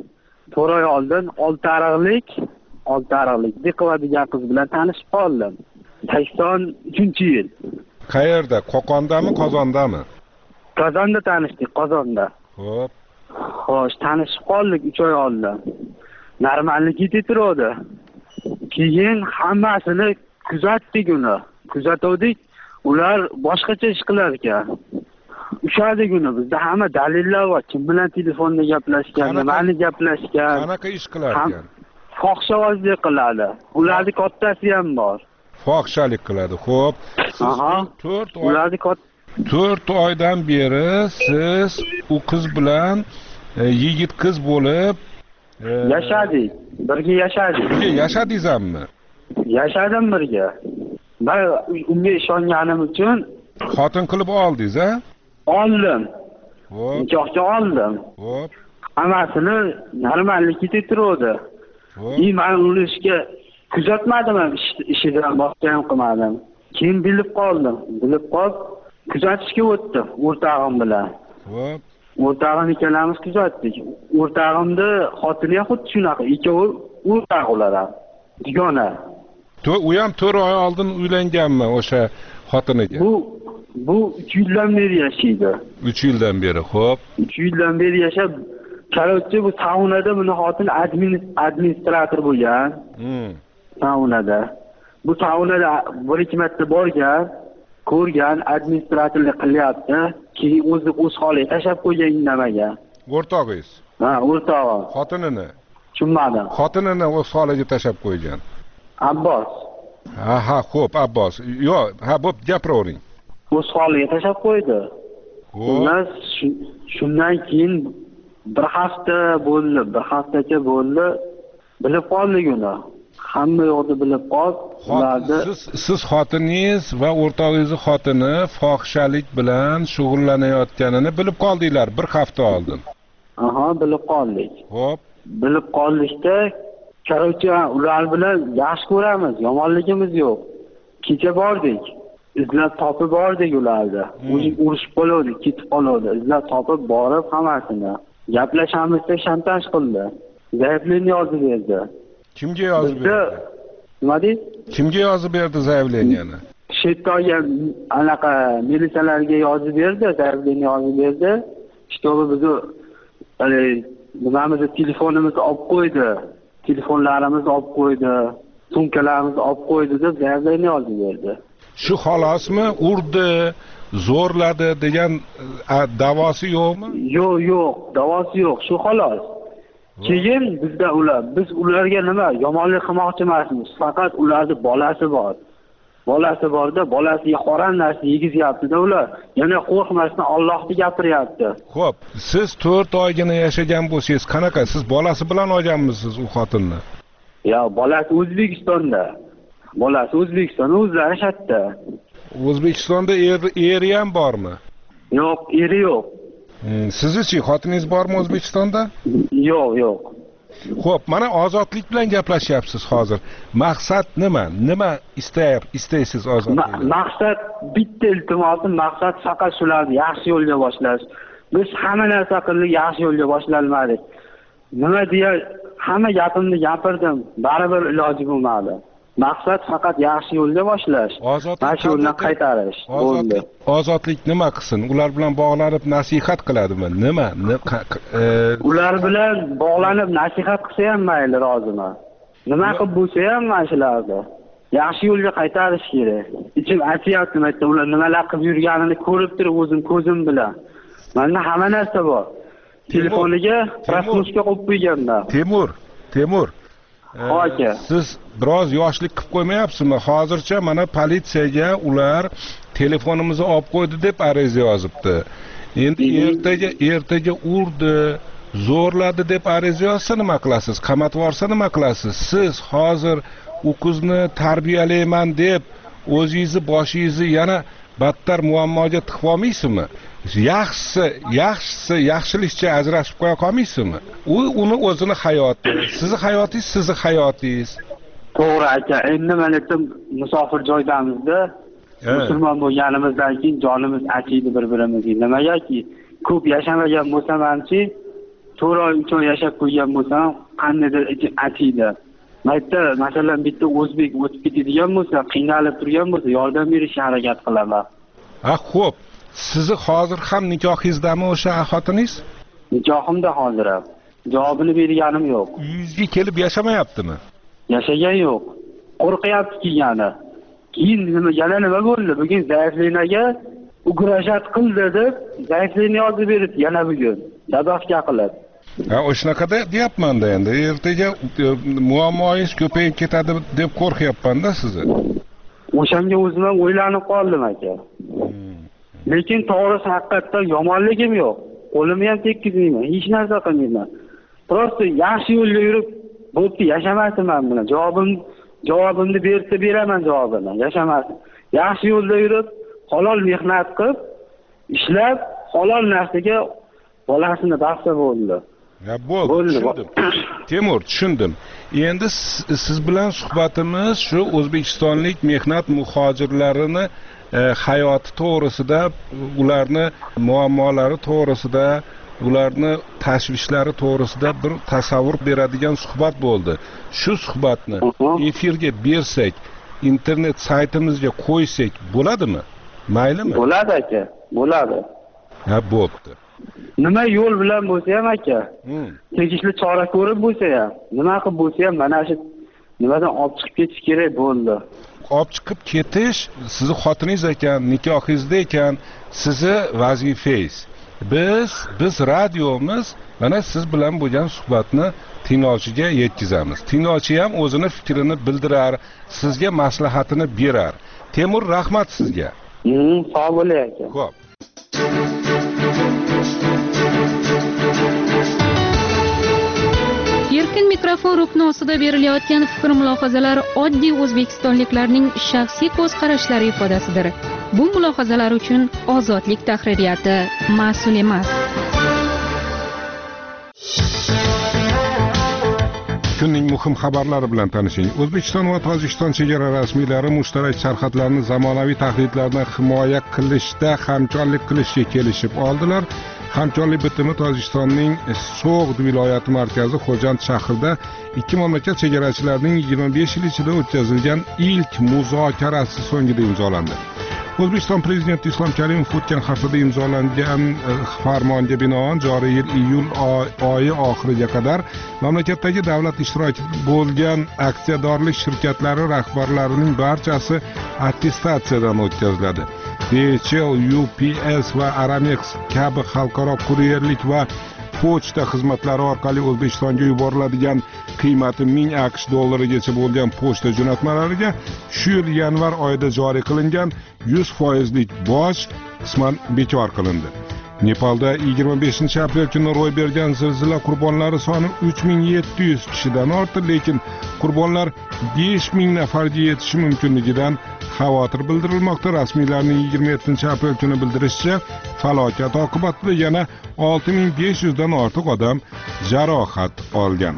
to'rt oy oldin olti ariqlik olti ariqlik Diqova degan qiz bilan tanishib qoldim. sakson uchinchi yil. Qayerda? Qo'qondami, Qozondami? Qozonda tanishdik, Qozonda. Xo'p. Xo'sh, tanishib qoldik uch oy oldin. Normallik ketaverdi. Keyin hammasini kuzatdik uni. Kuzatuvdik. Ular boshqacha ish qilar ekan. Ushadik uni. Bizda hamma dalillar bor. Kim bilan telefonda gaplashgan, nimani gaplashgan. Qanaqa ish qilar ekan? Fohishavozlik qiladi. Ularning kattasi ham bor. Fohishalik qiladi. Xo'p. Aha. to'rt oy Ularning to'rt oydan beri siz u qiz bilan e, yigit qiz bo'lib e, yashadik. Birga yashadik. Birga yashadingizmi? Yashadim birga. Men unga ishonganim uchun xotin qilib oldingiz, a? Oldim. Xo'p. Nikohga oldim. Xo'p. Hammasini normallik ketaverdi. Xo'p. И men uni ishga kuzatmadim ham, ishidan boshqa ham qilmadim. Keyin bilib qoldim. Bilib qolib kuzatishga o'tdim o'rtog'im bilan. Xo'p. O'rtog'im ikkalamiz kuzatdik. O'rtog'imni xotini ham xuddi shunaqa, ikkovi o'rtog' ular ham. Dugona. U ham to'rt oy oldin uylanganmi o'sha xotiniga? Bu bu uch yildan beri yashaydi. uch yildan beri, xo'p. uch yildan beri yashab, qarorchi bu saunada buni xotin admin administrator bo'lgan. Hmm. Saunada. Bu saunada bir ikki marta borgan, ko'rgan, administratorlik qilyapti. Keyin o'zi o'z holiga tashab qo'ygan indamagan. O'rtog'ingiz? Ha, o'rtog'im. Xotinini? Tushunmadim. Xotinini o'z holiga tashab qo'ygan. Abbos. Ha, ha, xo'p, Abbos. Yo'q, ha, bo'p, gapiravering. O'z holiga tashab qo'ydi. Xullas, shundan keyin bir hafta bo'ldi, bir haftacha bo'ldi. Bilib qoldik uni. Hamma yo'qni bilib qolib, ularni siz siz xotiningiz va o'rtog'ingizning xotini fohishalik bilan shug'ullanayotganini bilib qoldinglar bir hafta oldin. Aha, bilib qoldik. Xo'p. Bilib qoldikda, qarorchi ular bilan yaxshi ko'ramiz, yomonligimiz yo'q. Kecha bordik. Izlab topib bordik ularni. O'zi urushib qoldi, ketib qoldi. Izlab topib borib hammasini gaplashamiz deb shantaj qildi. Zaiflikni yozib berdi. Kimga yozib berdi? Nima deysiz? Kimga yozib berdi zaiflanganini? Shettoga anaqa militsiyalarga yozib berdi, zaiflikni yozib berdi. Shtobi bizni hali nimamizni telefonimizni olib qo'ydi. Telefonlarimizni olib qo'ydi. Sumkalarimizni olib qo'ydi deb zaiflikni yozib berdi. Shu xolosmi? Urdi, zo'rladi degan da'vosi yo'qmi? Yo'q, yo'q, da'vosi yo'q, shu xolos. Keyin bizda ular, biz ularga nima yomonlik qilmoqchi emasmiz. Faqat ularning bolasi bor. Bolasi borda, bolasiga qoran narsa yegizyapti-da ular. Yana qo'rqmasdan Allohni gapiryapti. Xo'p, siz to'rt oygina yashagan bo'lsangiz, qanaqa siz bolasi bilan olganmisiz u xotinni? Ya, bolasi O'zbekistonda. Bolasi O'zbekistonda, o'zlari shatda. O'zbekistonda er eri ham bormi? Yo'q, eri yo'q. Hmm, Siz-chi, xotiningiz bormi O'zbekistonda? Yo'q, yo'q. Xo'p, mana ozodlik bilan gaplashyapsiz hozir. Maqsad nima? Nima istayap, istaysiz ozodlikni? Maqsad bitta iltimosim, maqsad faqat shularni yaxshi yo'lga boshlash. Biz hamma narsa qildik, yaxshi yo'lga boshlanmadik. Nima deya hamma gapimni gapirdim, baribir iloji bo'lmadi. Maqsad faqat yaxshi yo'lga boshlash. Yaxshi yo'ldan qaytarish. Bo'ldi. Ozodlik nima qilsin? Ular bilan bog'lanib nasihat qiladimi? Nima? Ular bilan bog'lanib nasihat qilsa ham mayli, roziman. Nima qilib bo'lsa ham mana shularni yaxshi yo'lga qaytarish kerak. Ichim achyapti, mayda ular nimalar qilib yurganini ko'rib turib o'zim ko'zim bilan. Menda hamma narsa bor. Telefoniga rasmga qo'yib qo'yganman. Temur, Temur. Aka. Siz biroz yoshlik qilib qo'ymayapsizmi? Hozircha mana politsiyaga ular telefonimizni olib qo'ydi deb ariza yozibdi. Endi ertaga ertaga urdi, zo'rladi deb ariza yozsa nima qilasiz? Qamatib yuborsa nima qilasiz? Siz hozir u qizni tarbiyalayman deb o'zingizni boshingizni yana battar muammoga tiqib olmaysizmi? Yaxshisi, yaxshisi, yaxshilikcha ajrashib qo'ya qolmaysizmi? U uni o'zini hayoti, sizni hayotingiz, sizni hayotingiz. To'g'ri aka, endi men aytdim, musofir joydamizda. Musulmon bo'lganimizdan keyin jonimiz achiydi bir-birimizga. Nimagaki, ko'p yashamagan bo'lsam-chi, to'rt oy uch oy yashab qo'ygan bo'lsam qandaydir ichim achiydi. Mayda masalan bitta o'zbek o'tib ketadigan bo'lsa, qiynalib turgan bo'lsa, yordam berishga harakat qilaman. Ha, xo'p. Sizni hozir ham nikohingizdami o'sha xotiningiz? Nikohimda hozir ham. Javobini berganim yo'q. Uyingizga kelib yashamayaptimi? Yashagan yo'q. Qo'rqyapti yana. Keyin nima, yana nima bo'ldi? Bugun zaiflinaga ugrashat qildi deb zaiflikni yozib berdi yana bugun. Dabafga qilib. Ha, o'shanaqada deyapman-da endi. Ertaga muammoingiz ko'payib ketadi deb qo'rqyapman-da sizni. O'shanga o'zim ham o'ylanib qoldim aka. Lekin to'g'risi haqiqatdan yomonligim yo'q. Qo'limni ham tekkizmayman, hech narsa qilmayman. Prosta yaxshi yo'lda yurib, bo'pti, yashamasimman bilan. Javobim javobimni bersa beraman javobini. Yashamasim. Yaxshi yo'lda yurib, halol mehnat qilib, ishlab, halol narsaga bolasini baxsa bo'ldi. Ya bo'ldi, tushundim. Temur, tushundim. Endi siz bilan suhbatimiz shu o'zbekistonlik mehnat muhojirlarini e, hayoti to'g'risida, ularni muammolari to'g'risida, ularni tashvishlari to'g'risida bir tasavvur beradigan suhbat bo'ldi. Shu suhbatni efirga bersak, internet saytimizga qo'ysak bo'ladimi? Maylimi? Bo'ladi aka, bo'ladi. Ha, bo'pti. Nima yo'l bilan bo'lsa ham aka, tegishli chora ko'rib bo'lsa ham, nima qilib bo'lsa ham mana shu nimadan olib chiqib ketish kerak bo'ldi. Olib chiqib ketish sizni xotiningiz ekan, nikohingizda ekan, sizni vazifangiz. Biz biz radiomiz mana siz bilan bo'lgan suhbatni tinglovchiga yetkazamiz. Tinglovchi ham o'zini fikrini bildirar, sizga maslahatini berar. Temur, rahmat sizga. Hmm, sog' bo'ling aka. Xo'p. Erkin mikrofon rukni ostida berilayotgan fikr mulohazalar oddiy o'zbekistonliklarning shaxsiy ko'z qarashlari ifodasidir. Bu mulohazalar uchun ozodlik tahririyati mas'ul emas. Kunning muhim xabarlari bilan tanishing. O'zbekiston va Tojikiston chegara rasmiylari mushtarak sarhadlarni zamonaviy tahdidlardan himoya qilishda hamkorlik qilishga kelishib oldilar. Hamkorlik bitimi Tojikistonning So'g'd viloyati markazi Xo'jand shahrida ikki mamlakat chegarachilarining yigirma besh yil ichida o'tkazilgan ilk muzokarasi so'ngida imzolandi. O'zbekiston Prezidenti Islom Karimov o'tgan haftada imzolangan farmonga binoan joriy yil iyul oyi oxiriga qadar mamlakatdagi davlat ishtirokida bo'lgan aksiyadorlik shirkatlari rahbarlarining barchasi attestatsiyadan o'tkaziladi. D H L, U P S va Aramex kabi xalqaro kuryerlik va pochta xizmatlari orqali O'zbekistonga yuboriladigan qiymati ming AQSh dollarigacha bo'lgan pochta jo'natmalariga shu yil yanvar oyida joriy qilingan yuz foizlik boj qisman bekor qilindi. Nepalda yigirma beshinchi aprel kuni ro'y bergan zilzila qurbonlari soni uch ming yetti yuz kishidan ortdi, lekin qurbonlar besh ming nafarga yetishi mumkinligidan xavotir bildirilmoqda. Rasmiylarning yigirma yettinchi aprel kuni bildirishicha, falokat oqibatida yana olti ming besh yuz dan ortiq odam jarohat olgan.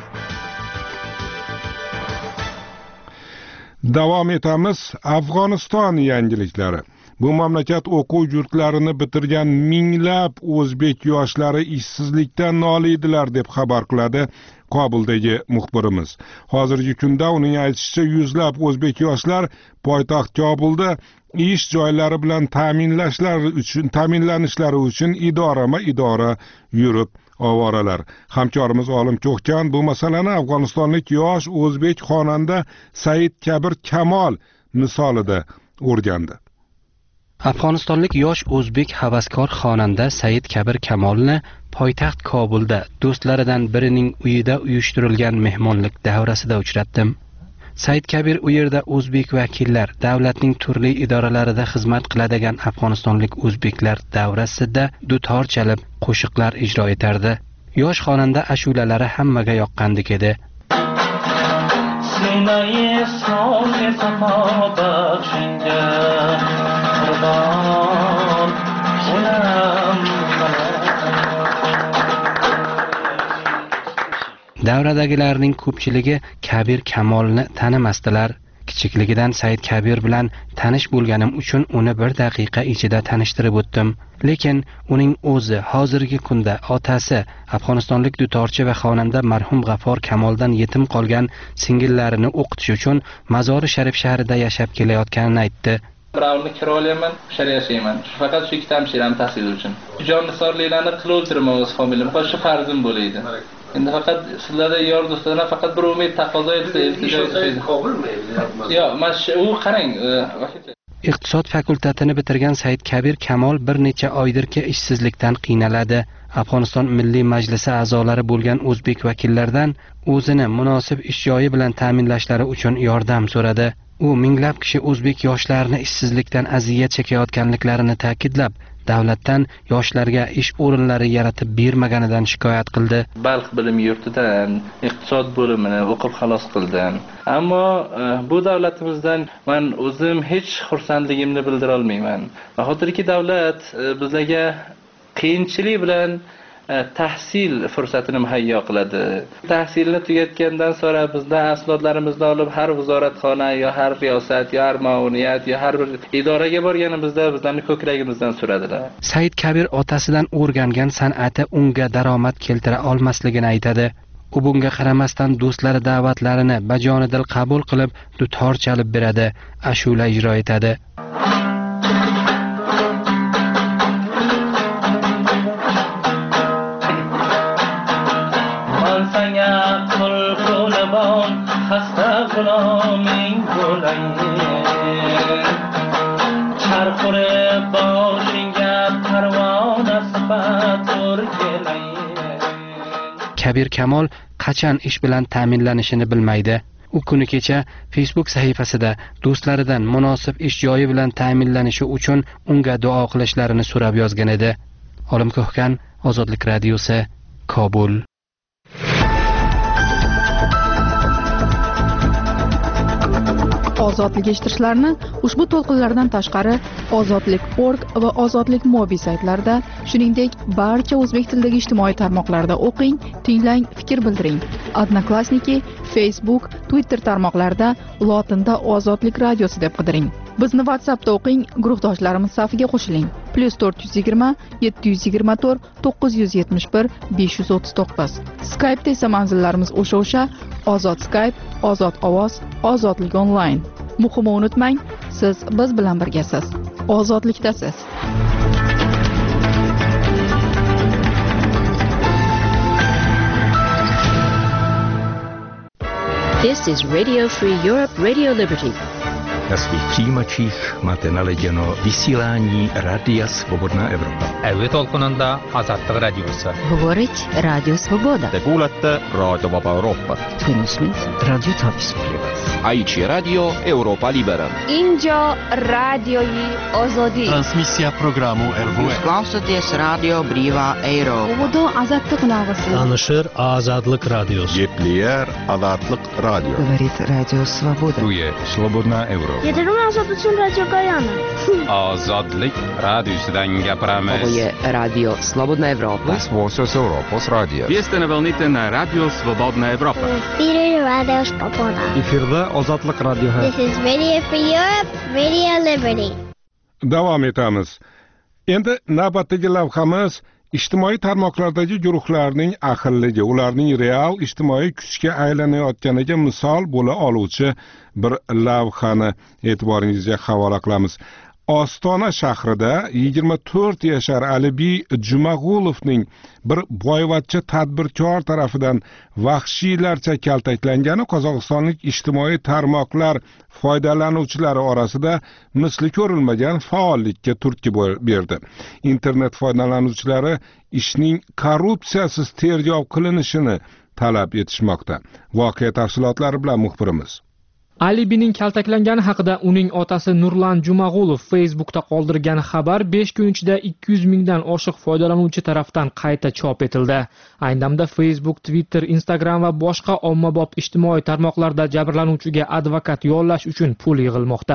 Davom etamiz. Afg'oniston yangiliklari. Bu mamlakat o'quv yurtlarini bitirgan minglab o'zbek yoshlari ishsizlikdan noliydilar deb xabar qiladi Kobuldagi muxbirimiz. Hozirgi kunda uning aytishicha yuzlab o'zbek yoshlar poytaxt Kobulda ish joylari bilan ta'minlashlari uchun ta'minlanishlari uchun idorama-idora yurib ovoralar. Hamkorimiz Olim Ko'hkan bu masalani afg'onistonlik yosh o'zbek xonanda Said Kabir Kamol misolida o'rgandi. Afg'onistonlik yosh o'zbek havaskor xonanda Said Kabir Kamolni poytaxt Kobulda do'stlaridan birining uyida uyushtirilgan mehmonlik davrasida uchratdim. Said Kabir u yerda o'zbek vakillar, davlatning turli idoralarida xizmat qiladigan afg'onistonlik o'zbeklar davrasida dutor chalib, qo'shiqlar ijro etardi. Yosh xonanda ashulalari hammaga yoqqandek edi. Davradagilarning ko'pchiligi Kabir Kamolni tanimasdilar. Kichikligidan Said Kabir bilan tanish bo'lganim uchun uni bir daqiqa ichida tanishtirib o'tdim. Lekin uning o'zi hozirgi kunda otasi Afg'onistonlik dutorchi va xonanda marhum G'affor Kamoldan yetim qolgan singillarini o'qitish uchun Mazori Sharif shahrida yashab kelayotganini aytdi. Birovni kira olaman, shariat yashayman. Faqat shu ikkita hamshiram tahsil uchun. Jonlisorliklarni qilib o'tiraman o'z familiyam, shu farzim bo'laydi. Endi faqat sizlarda yor do'stlardan faqat bir umid taqozo etsa, iltijo qilmaydi. Yo'q, mana shu u qarang, Iqtisod fakultetini bitirgan Said Kabir Kamol bir necha oydirki ishsizlikdan qiynaladi. Afg'oniston Milliy Majlisi a'zolari bo'lgan o'zbek vakillardan o'zini munosib ish joyi bilan ta'minlashlari uchun yordam so'radi. U minglab kishi o'zbek yoshlarini ishsizlikdan aziyat chekayotganliklarini ta'kidlab, davlatdan yoshlarga ish o'rinlari yaratib bermaganidan shikoyat qildi. Balx bilim yurtidan iqtisod bo'limini o'qib xalos qildim. Ammo bu davlatimizdan men o'zim hech xursandligimni bildira olmayman. Vahotirki davlat bizlarga qiyinchilik bilan tahsil fursatini muhayyo qiladi. Tahsilni tugatgandan so'ra bizlar asnodlarimizni olib har vizoratxona yo har riyosat yo har ma'muriyat yo har bir idoraga borganimizda bizlarni ko'kragimizdan suradilar. Said Kabir otasidan o'rgangan san'ati unga daromad keltira olmasligini aytadi. U bunga qaramasdan do'stlari da'vatlarini bajonidil qabul qilib, dutor chalib beradi, ashula ijro etadi. Kabir Kamol qachon ish bilan ta'minlanishini bilmaydi. U kuni kecha Facebook sahifasida do'stlaridan munosib ish joyi bilan ta'minlanishi uchun unga duo qilishlarini so'rab yozgan edi. Olim Ko'hkan, Ozodlik radiosi, Kobul. Ozodlik eshittirishlarni ushbu to'lqinlardan tashqari ozodlik nokta org va ozodlik mobi saytlarida, shuningdek barcha o'zbek tilidagi ijtimoiy tarmoqlarda o'qing, tinglang, fikr bildiring. Odnoklassniki, Facebook, Twitter tarmoqlarida lotinda Ozodlik radiosi deb qidiring. Bizni WhatsAppda o'qing, guruhdoshlarimiz safiga qo'shiling. plus to'rt yuz yigirma yetti yuz yigirma to'rt to'qqiz yuz yetmish bir besh yuz o'ttiz to'qqiz. Skype'da esa manzillarimiz o'sha-o'sha: Ozod Skype, Ozod ovoz, Ozodlik onlayn. Muhimi unutmang, siz biz bilan birgasiz. Ozodlikdasiz. This is Radio Free Europe, Radio Liberty. Na svých přijímačích máte naleděno vysílání Rádia Svobodná Evropa. Әуе толқынында Азаттық радиосы. Говорить Радио Свобода. Te kuulate Raadio Vaba Euroopat. Tunnismed Radio Tapsprivat. Aici Radio Europa Libera. Injo radioi Ozodi. Transmisja programu R V E. Klausoties Radio Brīvā Eiropa. Ovodo Azatlık nağısı. Tanışır Azadlık Radiosu. Gepleyer Azadlık Radio. Говорит Радио Свобода. Tuye Slobodna Evropa. Yeterim Azad uchun Radio Gayana. Ozodlik radiosidan gapiramiz. Ovo je Radio Slobodna Evropa. Svosos Europos Radio. Vi ste na valnite na Radio Svobodna Evropa. Biri Radio Svoboda. Efirda Ozodlik radiosi. This is Radio Free Europe, Radio Liberty. Davom etamiz. Endi navbatdagi lavhamiz ijtimoiy tarmoqlardagi guruhlarning ahilligi, ularning real ijtimoiy kuchga aylanayotganiga misol bo'la oluvchi bir lavhani e'tiboringizga havola qilamiz. Ostona shahrida yigirma to'rt yashar Alibiy Jumag'ulovning bir boyvachcha tadbirkor tarafidan vahshiylarcha kaltaklangani Qozog'istonlik ijtimoiy tarmoqlar foydalanuvchilari orasida misli ko'rilmagan faollikka turtki berdi. Internet foydalanuvchilari ishning korrupsiyasiz tergov qilinishini talab etishmoqda. Voqea tafsilotlari bilan muxbirimiz. Alibiyning kaltaklangani haqida uning otasi Nurlan Jumag'ulov Facebookda qoldirgan xabar besh kun ichida ikki yuz mingdan oshiq foydalanuvchi tarafdan qayta chop etildi. Ayni damda Facebook, Twitter, Instagram va boshqa ommabop ijtimoiy tarmoqlarda jabrlanuvchiga advokat yollash uchun pul yig'ilmoqda.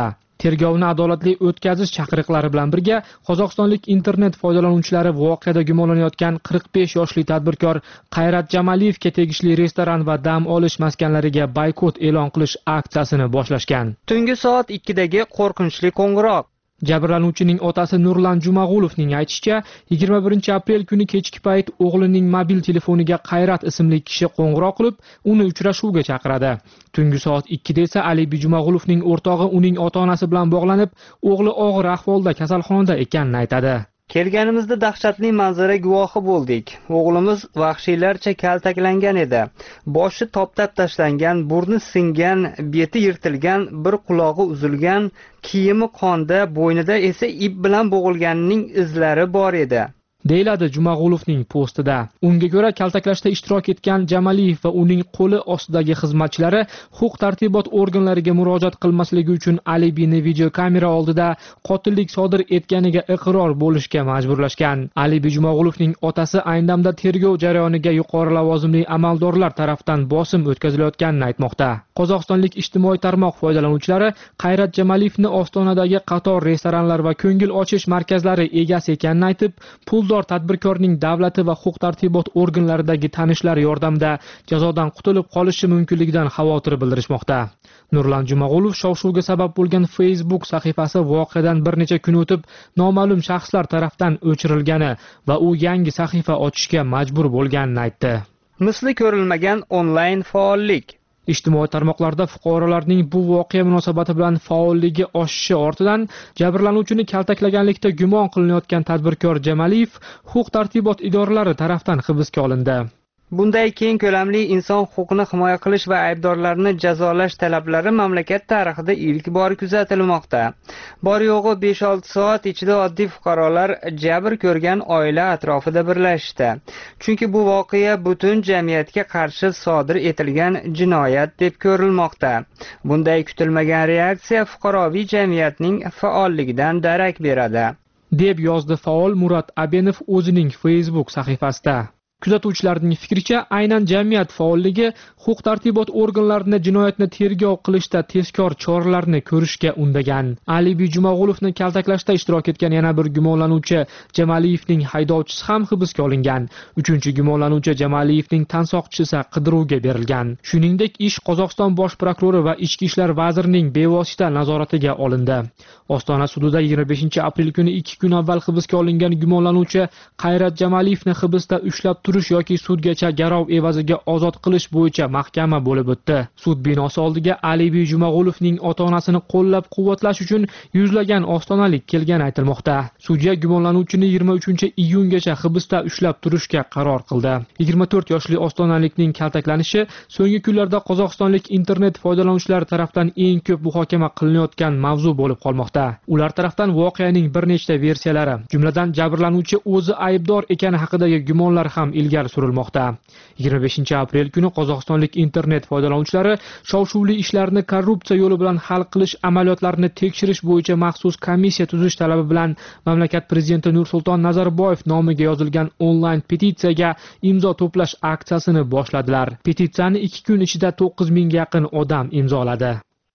tergovni adolatli o'tkazish chaqiriqlari bilan birga qozog'istonlik internet foydalanuvchilari voqeada gumonlanayotgan qirq besh yoshli tadbirkor Qayrat Jamaliyevga tegishli restoran va dam olish maskanlariga boykot e'lon qilish aksiyasini boshlashgan. Tungi soat ikkidagi qo'rqinchli qo'ng'iroq. Jabrlanuvchining otasi Nurlan Jumag'ulovning aytishicha, yigirma birinchi aprel kuni kechki payt o'g'lining mobil telefoniga Qayrat ismli kishi qo'ng'iroq qilib, uni uchrashuvga chaqiradi. Tungi soat ikkida esa Alibi Jumag'ulovning o'rtog'i uning ota-onasi bilan bog'lanib, o'g'li og'ir ahvolda kasalxonada ekanini aytadi. Kelganimizda dahshatli manzara guvohi bo'ldik. O'g'limiz vahshiylarcha kaltaklangan edi. Boshi toptab tashlangan, burni singan, beti yirtilgan, bir qulog'i uzilgan, kiyimi qonda, bo'ynida esa ip bilan bo'g'ilganining izlari bor edi, deyiladi Jumag'ulovning postida. Unga ko'ra, kaltaklashda ishtirok etgan Jamaliyev va uning qo'li ostidagi xizmatchilari huquq-tartibot organlariga murojaat qilmasligi uchun Alibini videokamera oldida qotillik sodir etganiga iqror bo'lishga majburlashgan. Alibi Jumag'ulovning otasi ayni damda tergov jarayoniga yuqori lavozimli amaldorlar tomonidan bosim o'tkazilayotganini aytmoqda. Qozog'istonlik ijtimoiy tarmoq foydalanuvchilari Qayrat Jamaliyevni Ostonadagi qator restoranlar va ko'ngil ochish markazlari egasi ekanini aytib, puldor tadbirkorning davlati va huquq-tartibot organlaridagi tanishlari yordamida jazodan qutulib qolishi mumkinligidan xavotir bildirishmoqda. Nurlan Jumag'ulov shov-shuvga sabab bo'lgan Facebook sahifasi voqeadan bir necha kun o'tib noma'lum shaxslar tomonidan o'chirilgani va u yangi sahifa ochishga majbur bo'lganini aytdi. Misli ko'rilmagan onlayn faollik. Ijtimoiy tarmoqlarda fuqarolarning bu voqea munosabati bilan faolligi oshishi ortidan jabrlanuvchini kaltaklaganlikda gumon qilinayotgan tadbirkor Jamaliyev huquq-tartibot idoralari tomonidan hibsga olindi. Bunday keng ko'lamli inson huquqini himoya qilish va aybdorlarni jazolash talablari mamlakat tarixida ilk bor kuzatilmoqda. Bor yo'g'i besh olti soat ichida oddiy fuqarolar jabr ko'rgan oila atrofida birlashdi. Chunki bu voqea butun jamiyatga qarshi sodir etilgan jinoyat deb ko'rilmoqda. Bunday kutilmagan reaksiya fuqaroviy jamiyatning faolligidan darak beradi, deb yozdi faol Murat Abenov o'zining Facebook sahifasida. Kuzatuvchilarning fikricha, aynan jamiyat faolligi huquq-tartibot organlarini jinoyatni tergov qilishda tezkor choralarni ko'rishga undagan. Alibi Jumag'ulovni kaltaklashda ishtirok etgan yana bir gumonlanuvchi Jamaliyevning haydovchisi ham hibsga olingan. Uchinchi gumonlanuvchi Jamaliyevning tansoqchisi esa qidiruvga berilgan. Shuningdek, ish Qozog'iston bosh prokurori va ichki ishlar vazirining bevosita nazoratiga olindi. Ostona sudida yigirma beshinchi aprel kuni ikki kun avval hibsga olingan gumonlanuvchi Qayrat Jamaliyevni hibsda ushlab turish yoki sudgacha garov evaziga ozod qilish bo'yicha mahkama bo'lib o'tdi. Sud binosi oldiga Alibi Jumag'ulovning ota-onasini qo'llab-quvvatlash uchun yuzlagan ostonalik kelgani aytilmoqda. Sudya gumonlanuvchini yigirma uchinchi iyungacha hibsda ushlab turishga qaror qildi. yigirma to'rt yoshli ostonalikning kaltaklanishi so'nggi kunlarda qozog'istonlik internet foydalanuvchilari tomonidan eng ko'p muhokama qilinayotgan mavzu bo'lib qolmoqda. Ular tomonidan voqeaning bir nechta versiyalari, jumladan jabrlanuvchi o'zi aybdor ekani haqidagi gumonlar ham ilgari surilmoqda. yigirma beshinchi aprel kuni qozog'istonlik internet foydalanuvchilari shov-shuvli ishlarni korrupsiya yo'li bilan hal qilish amaliyotlarini tekshirish bo'yicha maxsus komissiya tuzish talabi bilan mamlakat prezidenti Nursulton Nazarboyev nomiga yozilgan onlayn petitsiyaga imzo to'plash aksiyasini boshladilar. Petitsiyani ikki kun ichida to'qqiz mingga yaqin odam imzoladi.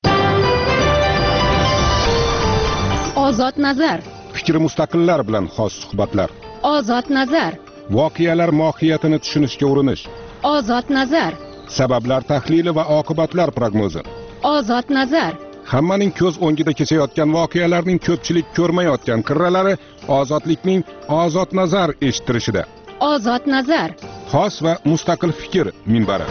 Ozod nazar. Fikri mustaqillar bilan xos suhbatlar. Ozod nazar. Voqealar mohiyatini tushunishga urinish. Ozod nazar. Sabablar tahlili va oqibatlar prognozi. Ozod nazar. Hammaning ko'z o'ngida kechayotgan voqealarning ko'pchilik ko'rmayotgan qirralari ozodlikning ozod nazar eshittirishida. Ozod nazar. Xos va mustaqil fikr minbari.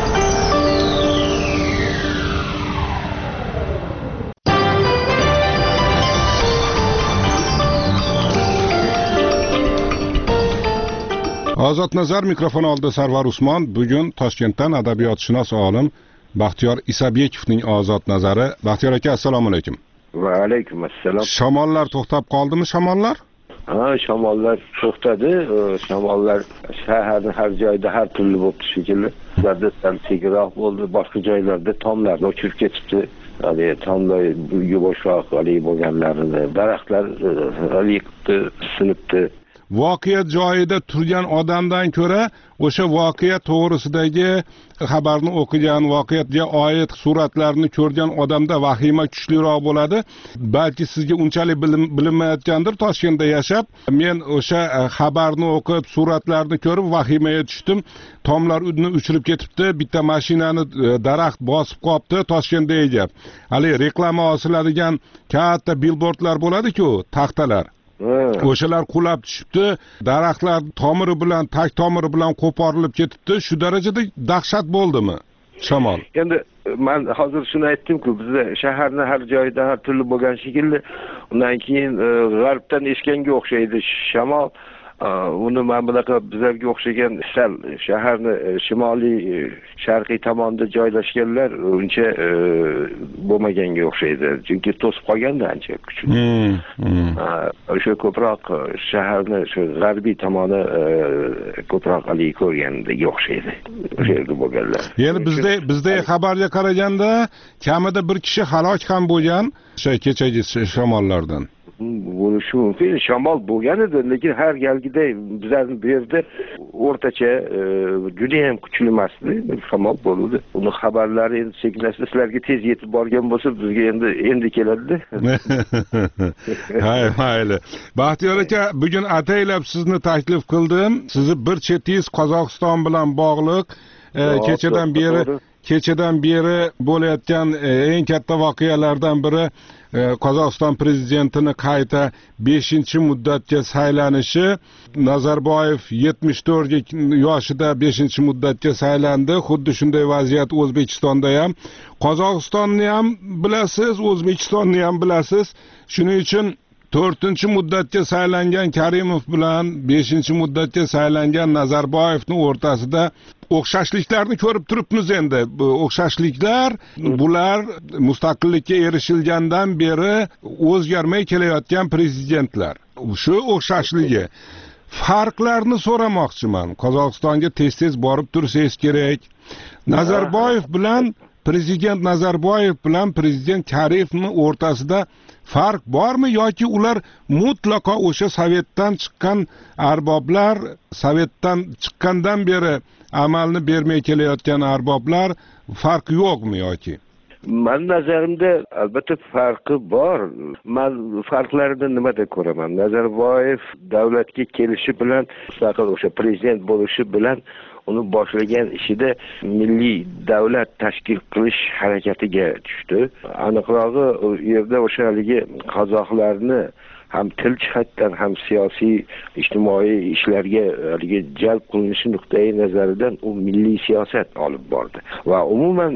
Ozod nazar mikrofon oldida Sarvar Usmon. Bugun Toshkentdan adabiyotshunos olim Baxtiyor Isabekovning ozod nazari. Baxtiyor aka, assalomu alaykum. Va alaykum assalom. Shamollar to'xtab qoldimi, shamollar? Ha, shamollar to'xtadi. Shamollar shaharning har joyda har turli bo'lib shekilli. Bizlarda sal sekinroq bo'ldi, boshqa joylarda tomlarni o'chirib ketibdi. Hali tomlar yuvoshroq hali bo'lganlarini, daraxtlar yiqibdi, sinibdi. voqea joyida turgan odamdan ko'ra o'sha voqea to'g'risidagi xabarni o'qigan, voqeaga oid suratlarni ko'rgan odamda vahima kuchliroq bo'ladi. Balki sizga unchalik bilinmayotgandir, Toshkentda yashab, men o'sha xabarni o'qib, suratlarni ko'rib vahimaga tushdim. Tomlar uni uchirib ketibdi, bitta mashinani daraxt bosib qolibdi Toshkentda egab. Hali reklama osiladigan katta billbordlar bo'ladi-ku, taxtalar. O'shalar qulab tushibdi, daraxtlar tomiri bilan, tag tomiri bilan qo'porilib ketibdi. Shu darajada dahshat bo'ldimi shamol? Endi men hozir shuni aytdim-ku, bizda shaharni har joyida har turli bo'lgan shekilli, undan keyin g'arbdan eshganga o'xshaydi shamol. Uni men bunaqa bizlarga o'xshagan sal shaharni shimoliy sharqiy tomonda joylashganlar uncha bo'lmaganga o'xshaydi. Chunki to'sib qolganda ancha kuchli. O'sha ko'proq shaharni shu g'arbiy tomoni ko'proq ali ko'rganga o'xshaydi. O'sha yerda bo'lganlar. Ya'ni bizda bizda xabarga qaraganda kamida bir kishi halok ham bo'lgan o'sha kechagi shamollardan. Bo'lishi mumkin. Shamol bo'lgan edi, lekin har galgiday bizlarni bu yerda o'rtacha juda ham kuchli emasdi. Shamol bo'ldi. Uni xabarlari endi sekinlashdi, sizlarga tez yetib borgan bo'lsa, bizga endi endi keladi. Hay, mayli. Baxtiyor aka, bugun ataylab sizni taklif qildim. Sizni bir chetingiz Qozog'iston bilan bog'liq. Kechadan beri kechadan beri bo'layotgan eng katta voqealardan biri Qozog'iston prezidentini qayta beshinchi muddatga saylanishi. Nazarboyev yetmish to'rt yoshida beshinchi muddatga saylandi. Xuddi shunday vaziyat O'zbekistonda ham. Qozog'istonni ham bilasiz, O'zbekistonni ham bilasiz. Shuning uchun to'rtinchi muddatga saylangan Karimov bilan beshinchi muddatga saylangan Nazarboyevning o'rtasida o'xshashliklarni ko'rib turibmiz endi. Bu o'xshashliklar bular mustaqillikka erishilgandan beri o'zgarmay kelayotgan prezidentlar. Shu o'xshashligi farqlarni so'ramoqchiman. Qozog'istonga tez-tez borib tursangiz kerak. Nazarboyev bilan prezident Nazarboyev bilan prezident Karimovning o'rtasida farq bormi yoki ular mutlaqo o'sha Sovetdan chiqqan arboblar, Sovetdan chiqqandan beri amalni bermay kelayotgan arboblar, farq yo'qmi yoki? Men nazarimda albatta farqi bor. Men farqlarini nimada ko'raman? Nazarboyev davlatga kelishi bilan, mustaqil o'sha prezident bo'lishi bilan uni boshlagan ishida milliy davlat tashkil qilish harakatiga tushdi. Aniqrog'i u yerda o'sha haligi qozoqlarni ham til jihatdan ham siyosiy ijtimoiy ishlarga haligi jalb qilinishi nuqtai nazaridan u milliy siyosat olib bordi va umuman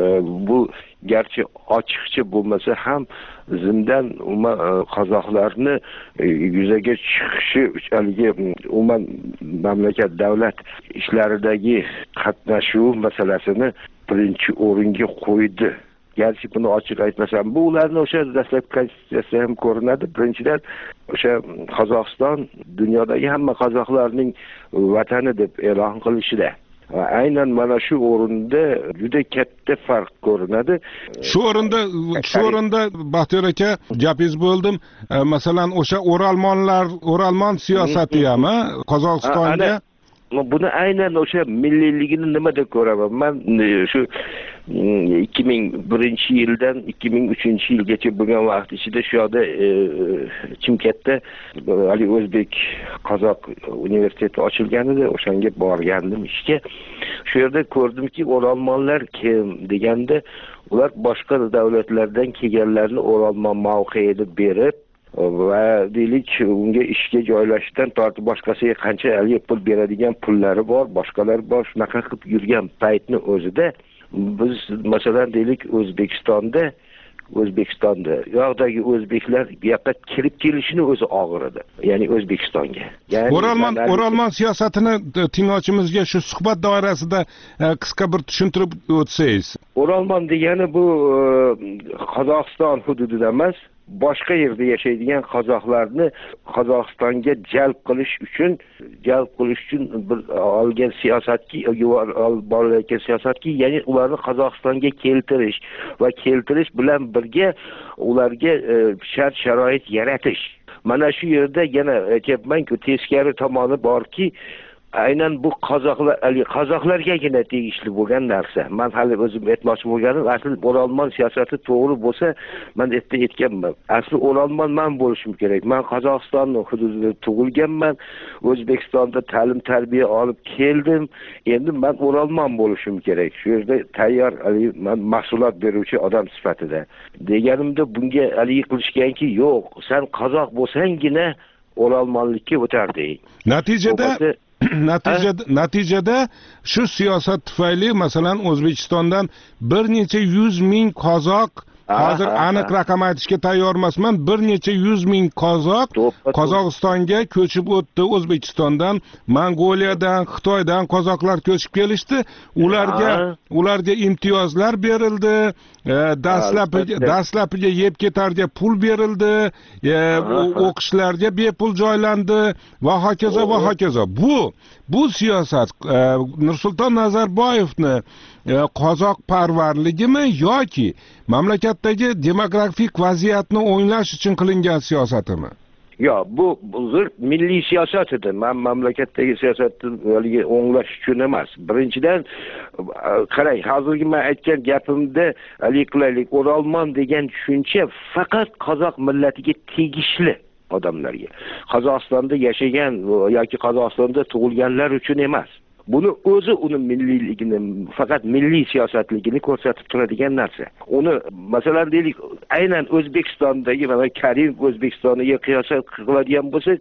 bu garchi ochiqcha bo'lmasa ham zimdan umuman qozoqlarni yuzaga chiqishi haligi umuman mamlakat davlat ishlaridagi qatnashuv masalasini birinchi o'ringa qo'ydi. Gerçi bunu açık aytmasam, bu ularni o'sha dastlabki konstitutsiyasida ham ko'rinadi. Birinchidan o'sha Qozog'iston dunyodagi hamma qozoqlarning vatani deb e'lon qilishida. Aynan mana shu o'rinda juda katta farq ko'rinadi. Shu o'rinda shu o'rinda Baxtiyor aka, gapingiz bo'ldim. Masalan, o'sha o'ralmonlar, o'ralmon siyosati ham Qozog'istonga buni aynan o'sha milliyligini nimada ko'raman? Men shu ikki ming birinchi yildan ikki ming uchinchi yilgacha bo'lgan vaqt ichida shu yoqda Chimkentda Ali O'zbek Qozoq universiteti ochilgan edi, o'shanga borgandim ishga. Shu yerda ko'rdimki, o'ralmonlar kim deganda ular boshqa davlatlardan kelganlarni o'ralmon mavqeini berib va deylik unga ishga joylashishdan tortib boshqasiga qancha pul beradigan pullari bor, boshqalar bor. Shunaqa qilib yurgan paytni o'zida biz masalan deylik O'zbekistonda O'zbekistonda yoqdagi o'zbeklar bu yoqqa kirib kelishini o'zi og'ir edi. Ya'ni O'zbekistonga. Ya'ni O'ralmon O'ralmon siyosatini tinglovchimizga shu suhbat doirasida qisqa bir tushuntirib o'tsangiz. O'ralmon degani bu Qozog'iston hududida emas, boshqa yerda yashaydigan qozoqlarni Qozog'istonga jalb qilish uchun jalb qilish uchun bir olgan siyosatki, bolalarga siyosatki, ya'ni ularni Qozog'istonga keltirish va keltirish bilan birga ularga shart sharoit yaratish. mana shu yerda yana aytyapmanku, teskari tomoni borki, aynan bu qozoqlar, qozoqlargagina tegishli bo'lgan narsa. Men hali o'zim aytmoqchi bo'lganim, asli o'rolmon siyosati to'g'ri bo'lsa, men erta aytganman. Asli o'rolmon men bo'lishim kerak. Men Qozog'istonning hududida tug'ilganman, O'zbekistonda ta'lim tarbiya olib keldim. Endi men o'rolmon bo'lishim kerak. Shu yerda tayyor men mahsulot beruvchi odam sifatida. Deganimda bunga haligi qilishganki, yo'q, sen qozoq bo'lsangina o'rolmonlikka o'tarding. Natijada natijada natijada shu siyosat tufayli masalan O'zbekistondan bir necha yuz ming qozoq, hozir aniq raqam aytishga tayyor emasman, bir necha yuz ming qozoq Qozog'istonga ko'chib o'tdi. O'zbekistondan, Mongoliyadan, Xitoydan qozoqlar ko'chib kelishdi. Ularga ularga imtiyozlar berildi, dastlabki dastlabkiga yeb ketarga pul berildi, o'qishlarga bepul joylandi va hokazo va hokazo. Bu bu siyosat Nursulton Nazarboyevni qozoq parvarligimi yoki mamlakatdagi demografik vaziyatni o'nglash uchun qilingan siyosatimi? Yo, bu g'irt milliy siyosat edi. Men mamlakatdagi siyosatni o'nglash uchun emas. Birinchidan, qarang, hozirgi men aytgan gapimda halik qilaylik, o'rolmon degan tushuncha faqat qozoq millatiga tegishli odamlarga, Qozog'istonda yashagan yoki Qozog'istonda tug'ilganlar uchun emas. Buni o'zi uni milliyligini, faqat milliy siyosatligini ko'rsatib turadigan narsa. Uni masalan deylik, aynan O'zbekistondagi mana Karim O'zbekistoniga qiyos qiladigan bo'lsak,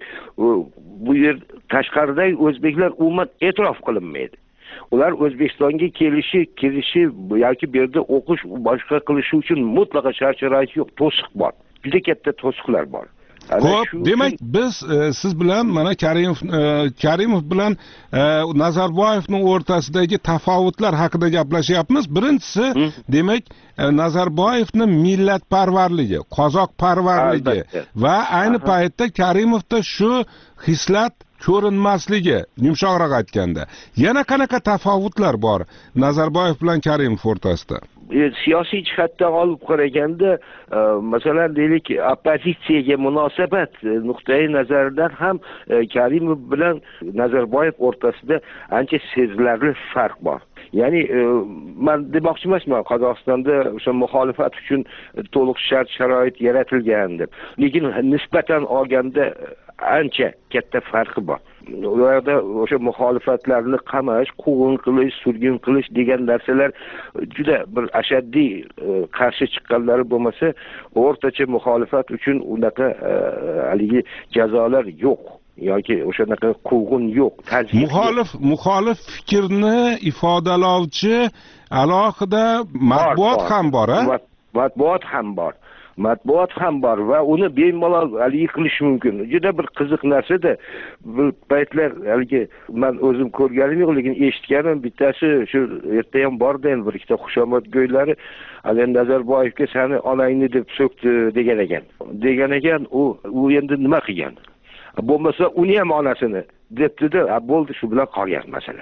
bu yer tashqaridagi o'zbeklar umuman e'tirof qilinmaydi. Ular O'zbekistonga kelishi, kirishi yoki bu yerda o'qish, boshqa qilishi uchun mutlaqo shart-sharoit yo'q, to'siq bor. Juda katta to'siqlar bor. Xo'p, demak biz e, siz bilan mana Karimov e, Karimov bilan e, Nazarboyevning o'rtasidagi tafovutlar haqida gaplashyapmiz. Birinchisi, Hı? demak, e, Nazarboyevning millatparvarligi, qozoqparvarligi va ayni Aha. paytda Karimovda shu hislat ko'rinmasligi, yumshoqroq aytganda. Yana qanaqa tafovutlar bor Nazarboyev bilan Karimov o'rtasida? Siyosiy jihatdan olib qaraganda, masalan deylik, oppozitsiyaga munosabat nuqtai nazaridan ham Karimov bilan Nazarboyev o'rtasida ancha sezilarli farq bor. Ya'ni men demoqchi emasman, Qozog'istonda o'sha muxolifat uchun to'liq shart-sharoit yaratilgan deb. Lekin nisbatan olganda ancha katta farqi bor. Ularda o'sha muxolifatlarni qamash, quvg'in qilish, surgun qilish degan narsalar juda bir ashaddiy qarshi chiqqanlari bo'lmasa, o'rtacha muxolifat uchun unaqa haligi jazolar yo'q yoki o'shanaqa quvg'in yo'q. Muxolif muxolif fikrni ifodalovchi alohida matbuot ham bor, a? Matbuot ham bor. Matbuot ham bor va uni bemalol haligi qilish mumkin. Juda bir qiziq narsa-da. Bu paytlar haligi men o'zim ko'rganim yo'q, lekin eshitganim, bittasi shu erta ham bordi, bir ikkita xushomad go'ylari Aliy Nazarboyevga seni onangni deb so'kdi degan ekan. Degan ekan, u u endi nima qilgan? Bo'lmasa uni ham onasini debdi-da, bo'ldi, shu bilan qolgan masala.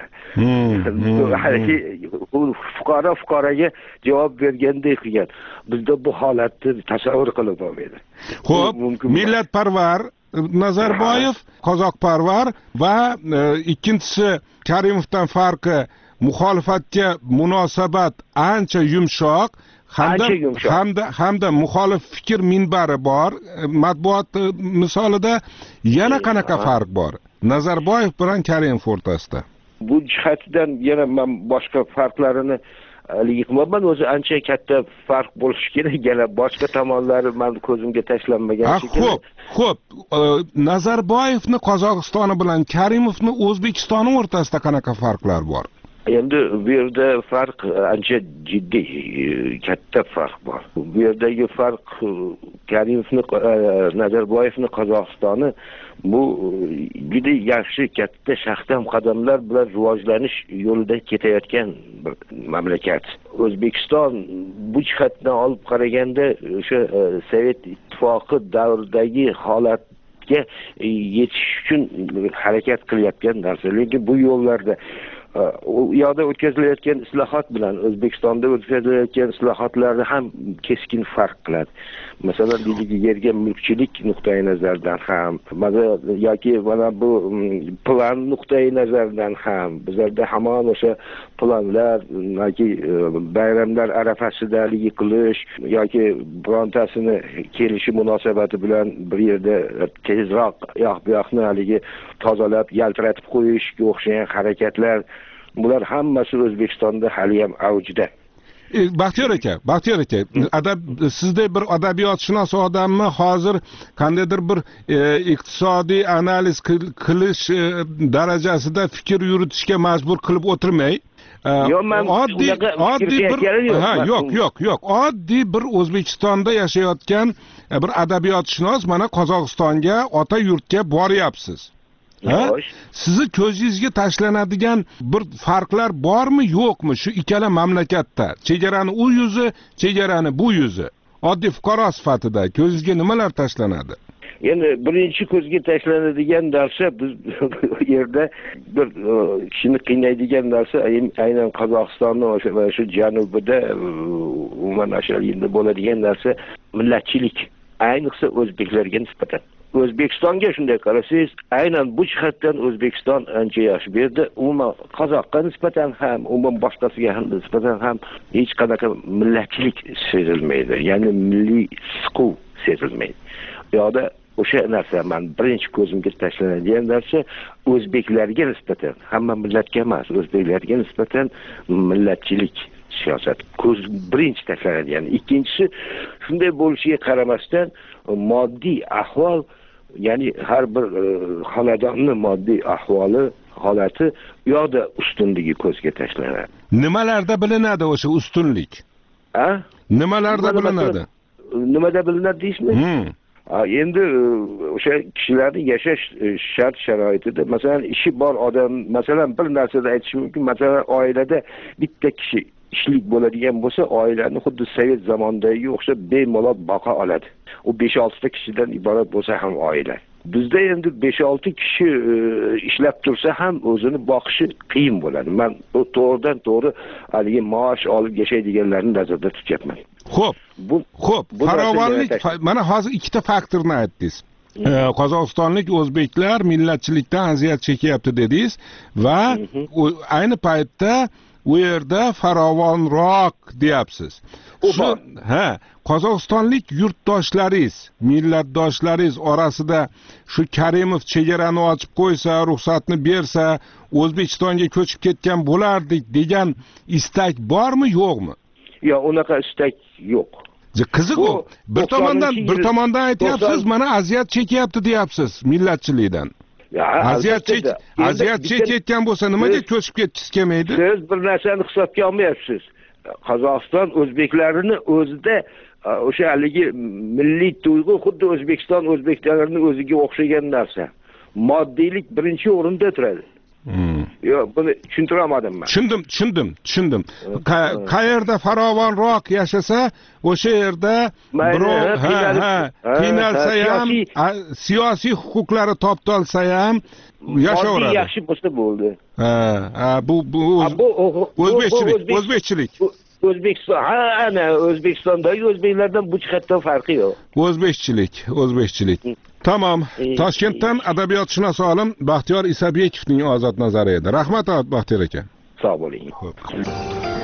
Haligi fuqaro fuqaroga javob berganday qilgan. Bizda bu holatni tasavvur qilib bo'lmaydi. Xo'p, millatparvar Nazarboyev, qozoqparvar va e, ikkinchisi Karimovdan farqi muxolifatga munosabat ancha yumshoq. Hamda, hamda hamda muxolif fikr minbari bor. Matbuot misolida yana qanaqa farq bor Nazarboyev bilan Karimov o'rtasida? Bu jihatdan yana men boshqa farqlarini liqmaman, o'zi ancha katta farq bo'lishi kerak. Yana boshqa tomonlari men ko'zimga tashlanmagan shekilli. Xo'p, xo'p, Nazarboyevni Qozog'istoni bilan Karimovni O'zbekistoni o'rtasida qanaqa farqlar bor? Endi bu yerda farq ancha jiddiy, katta farq bor. Bu yerdagi farq Karimovni, Nazarboyevni Qozog'istoni bu juda yaxshi katta shaxdam qadamlar bilan rivojlanish yo'lida ketayotgan bir mamlakat. O'zbekiston bu jihatdan olib qaraganda o'sha Sovet ittifoqi davridagi holat yetish uchun harakat qilayotgan narsa. Lekin bu yo'llarda u yoqda o'tkazilayotgan islohot bilan O'zbekistonda o'tkazilayotgan islohotlarni ham keskin farq qiladi. Masalan, deylik yerga mulkchilik nuqtai nazaridan ham, yoki mana bu plan nuqtai nazaridan ham bizlarda hamon o'sha planlar yoki bayramlar arafasida qilish yoki birontasini kelishi munosabati bilan bir yerda tezroq yoq bu yoqni haligi tozalab yaltiratib qo'yishga o'xshagan harakatlar, bular hammasi O'zbekistonda hali ham avjida. Baxtiyor aka, Baxtiyor aka, adab sizday bir adabiyotshunos odamni hozir qandaydir bir e, iqtisodiy analiz qilish e, darajasida fikr yuritishga majbur qilib o'tirmay, oddiy oddiy bir ha yo'q yo'q yo'q oddiy bir O'zbekistonda yashayotgan bir adabiyotshunos mana Qozog'istonga, ota yurtga boryapsiz. Ha? Sizni ko'zingizga tashlanadigan bir farqlar bormi, yo'qmi shu ikkala mamlakatda? Chegarani u yuzi, chegarani bu yuzi. Oddiy fuqaro sifatida ko'zingizga nimalar tashlanadi? Endi birinchi ko'zga tashlanadigan narsa biz bu yerda bir kishini qiynaydigan narsa aynan Qozog'istonning o'sha shu janubida umuman ashadiyda bo'ladigan narsa millatchilik, ayniqsa o'zbeklarga nisbatan. O'zbekistonga shunday qarasangiz, aynan bu jihatdan O'zbekiston ancha yaxshi berdi. Umuman Qozoqqa nisbatan ham, umuman boshqasiga ham nisbatan ham hech qanaqa millatchilik sezilmaydi. Ya'ni milliy siquv sezilmaydi. Bu yoqda o'sha narsa men birinchi ko'zimga tashlanadigan narsa o'zbeklarga nisbatan, hamma millatga emas, o'zbeklarga nisbatan millatchilik siyosat ko'z birinchi tashlanadigan. Ikkinchisi shunday bo'lishiga qaramasdan moddiy ahvol, ya'ni har bir xonadonning moddiy ahvoli, holati u yoqda ustunligi ko'zga tashlanadi. Nimalarda bilinadi o'sha ustunlik? Ha? Nimalarda bilinadi? Nimada bilinadi deysizmi? Hmm. Endi o'sha kishilarning yashash shart sharoitida, masalan, ishi bor odam, masalan, bir narsada aytish mumkin, masalan, oilada bitta kishi ishlik bo'ladigan bo'lsa, oilani xuddi sovet zamonidagi o'xshab bemalol boqa oladi. U besh olti ta kishidan iborat bo'lsa ham oila. Bizda endi besh olti kishi ishlab tursa ham o'zini boqishi qiyin bo'ladi. Men to'g'ridan to'g'ri haligi maosh olib yashaydiganlarni nazarda tutyapman. Xo'p. Bu xo'p, farovonlik mana hozir ikkita faktorni aytdingiz. Qozog'istonlik o'zbeklar millatchilikdan aziyat chekyapti dedingiz va ayni paytda u yerda farovonroq deyapsiz. Shu ha, Qozog'istonlik yurtdoshlaringiz, millatdoshlaringiz orasida shu Karimov chegarani ochib qo'ysa, ruxsatni bersa, O'zbekistonga ko'chib ketgan bo'lardik degan istak bormi, yo'qmi? Yo'q, unaqa istak yo'q. Qiziq u. Bir tomondan bir tomondan aytyapsiz, mana aziyat chekyapti deyapsiz millatchilikdan. Aziyat chek, aziyat chekayotgan bo'lsa nimaga ko'chib ketgisi kelmaydi? Siz bir narsani hisobga olmayapsiz. Qozog'iston o'zbeklarini o'zida o'sha haligi milliy tuyg'u xuddi O'zbekiston o'zbeklarining o'ziga o'xshagan narsa. Moddiylik birinchi o'rinda turadi. Yo'q, buni tushuntira olmadim men. Tushundim, tushundim, tushundim. Qayerda farovonroq yashasa, o'sha yerda birov ha, ha, qiynalsa ham, siyosiy huquqlari toptalsa ham yashaveradi. Yaxshi bo'lsa bo'ldi. Ha, ha, bu bu o'zbekchilik, o'zbekchilik. O'zbekiston, ha, ana O'zbekistondagi o'zbeklardan bu jihatdan farqi yo'q. O'zbekchilik, o'zbekchilik. Tamam. Toshkentdan adabiyotshunos olim Baxtiyor Isabekovning ozod nazari edi. Rahmat, Baxtiyor aka. Sog' bo'ling.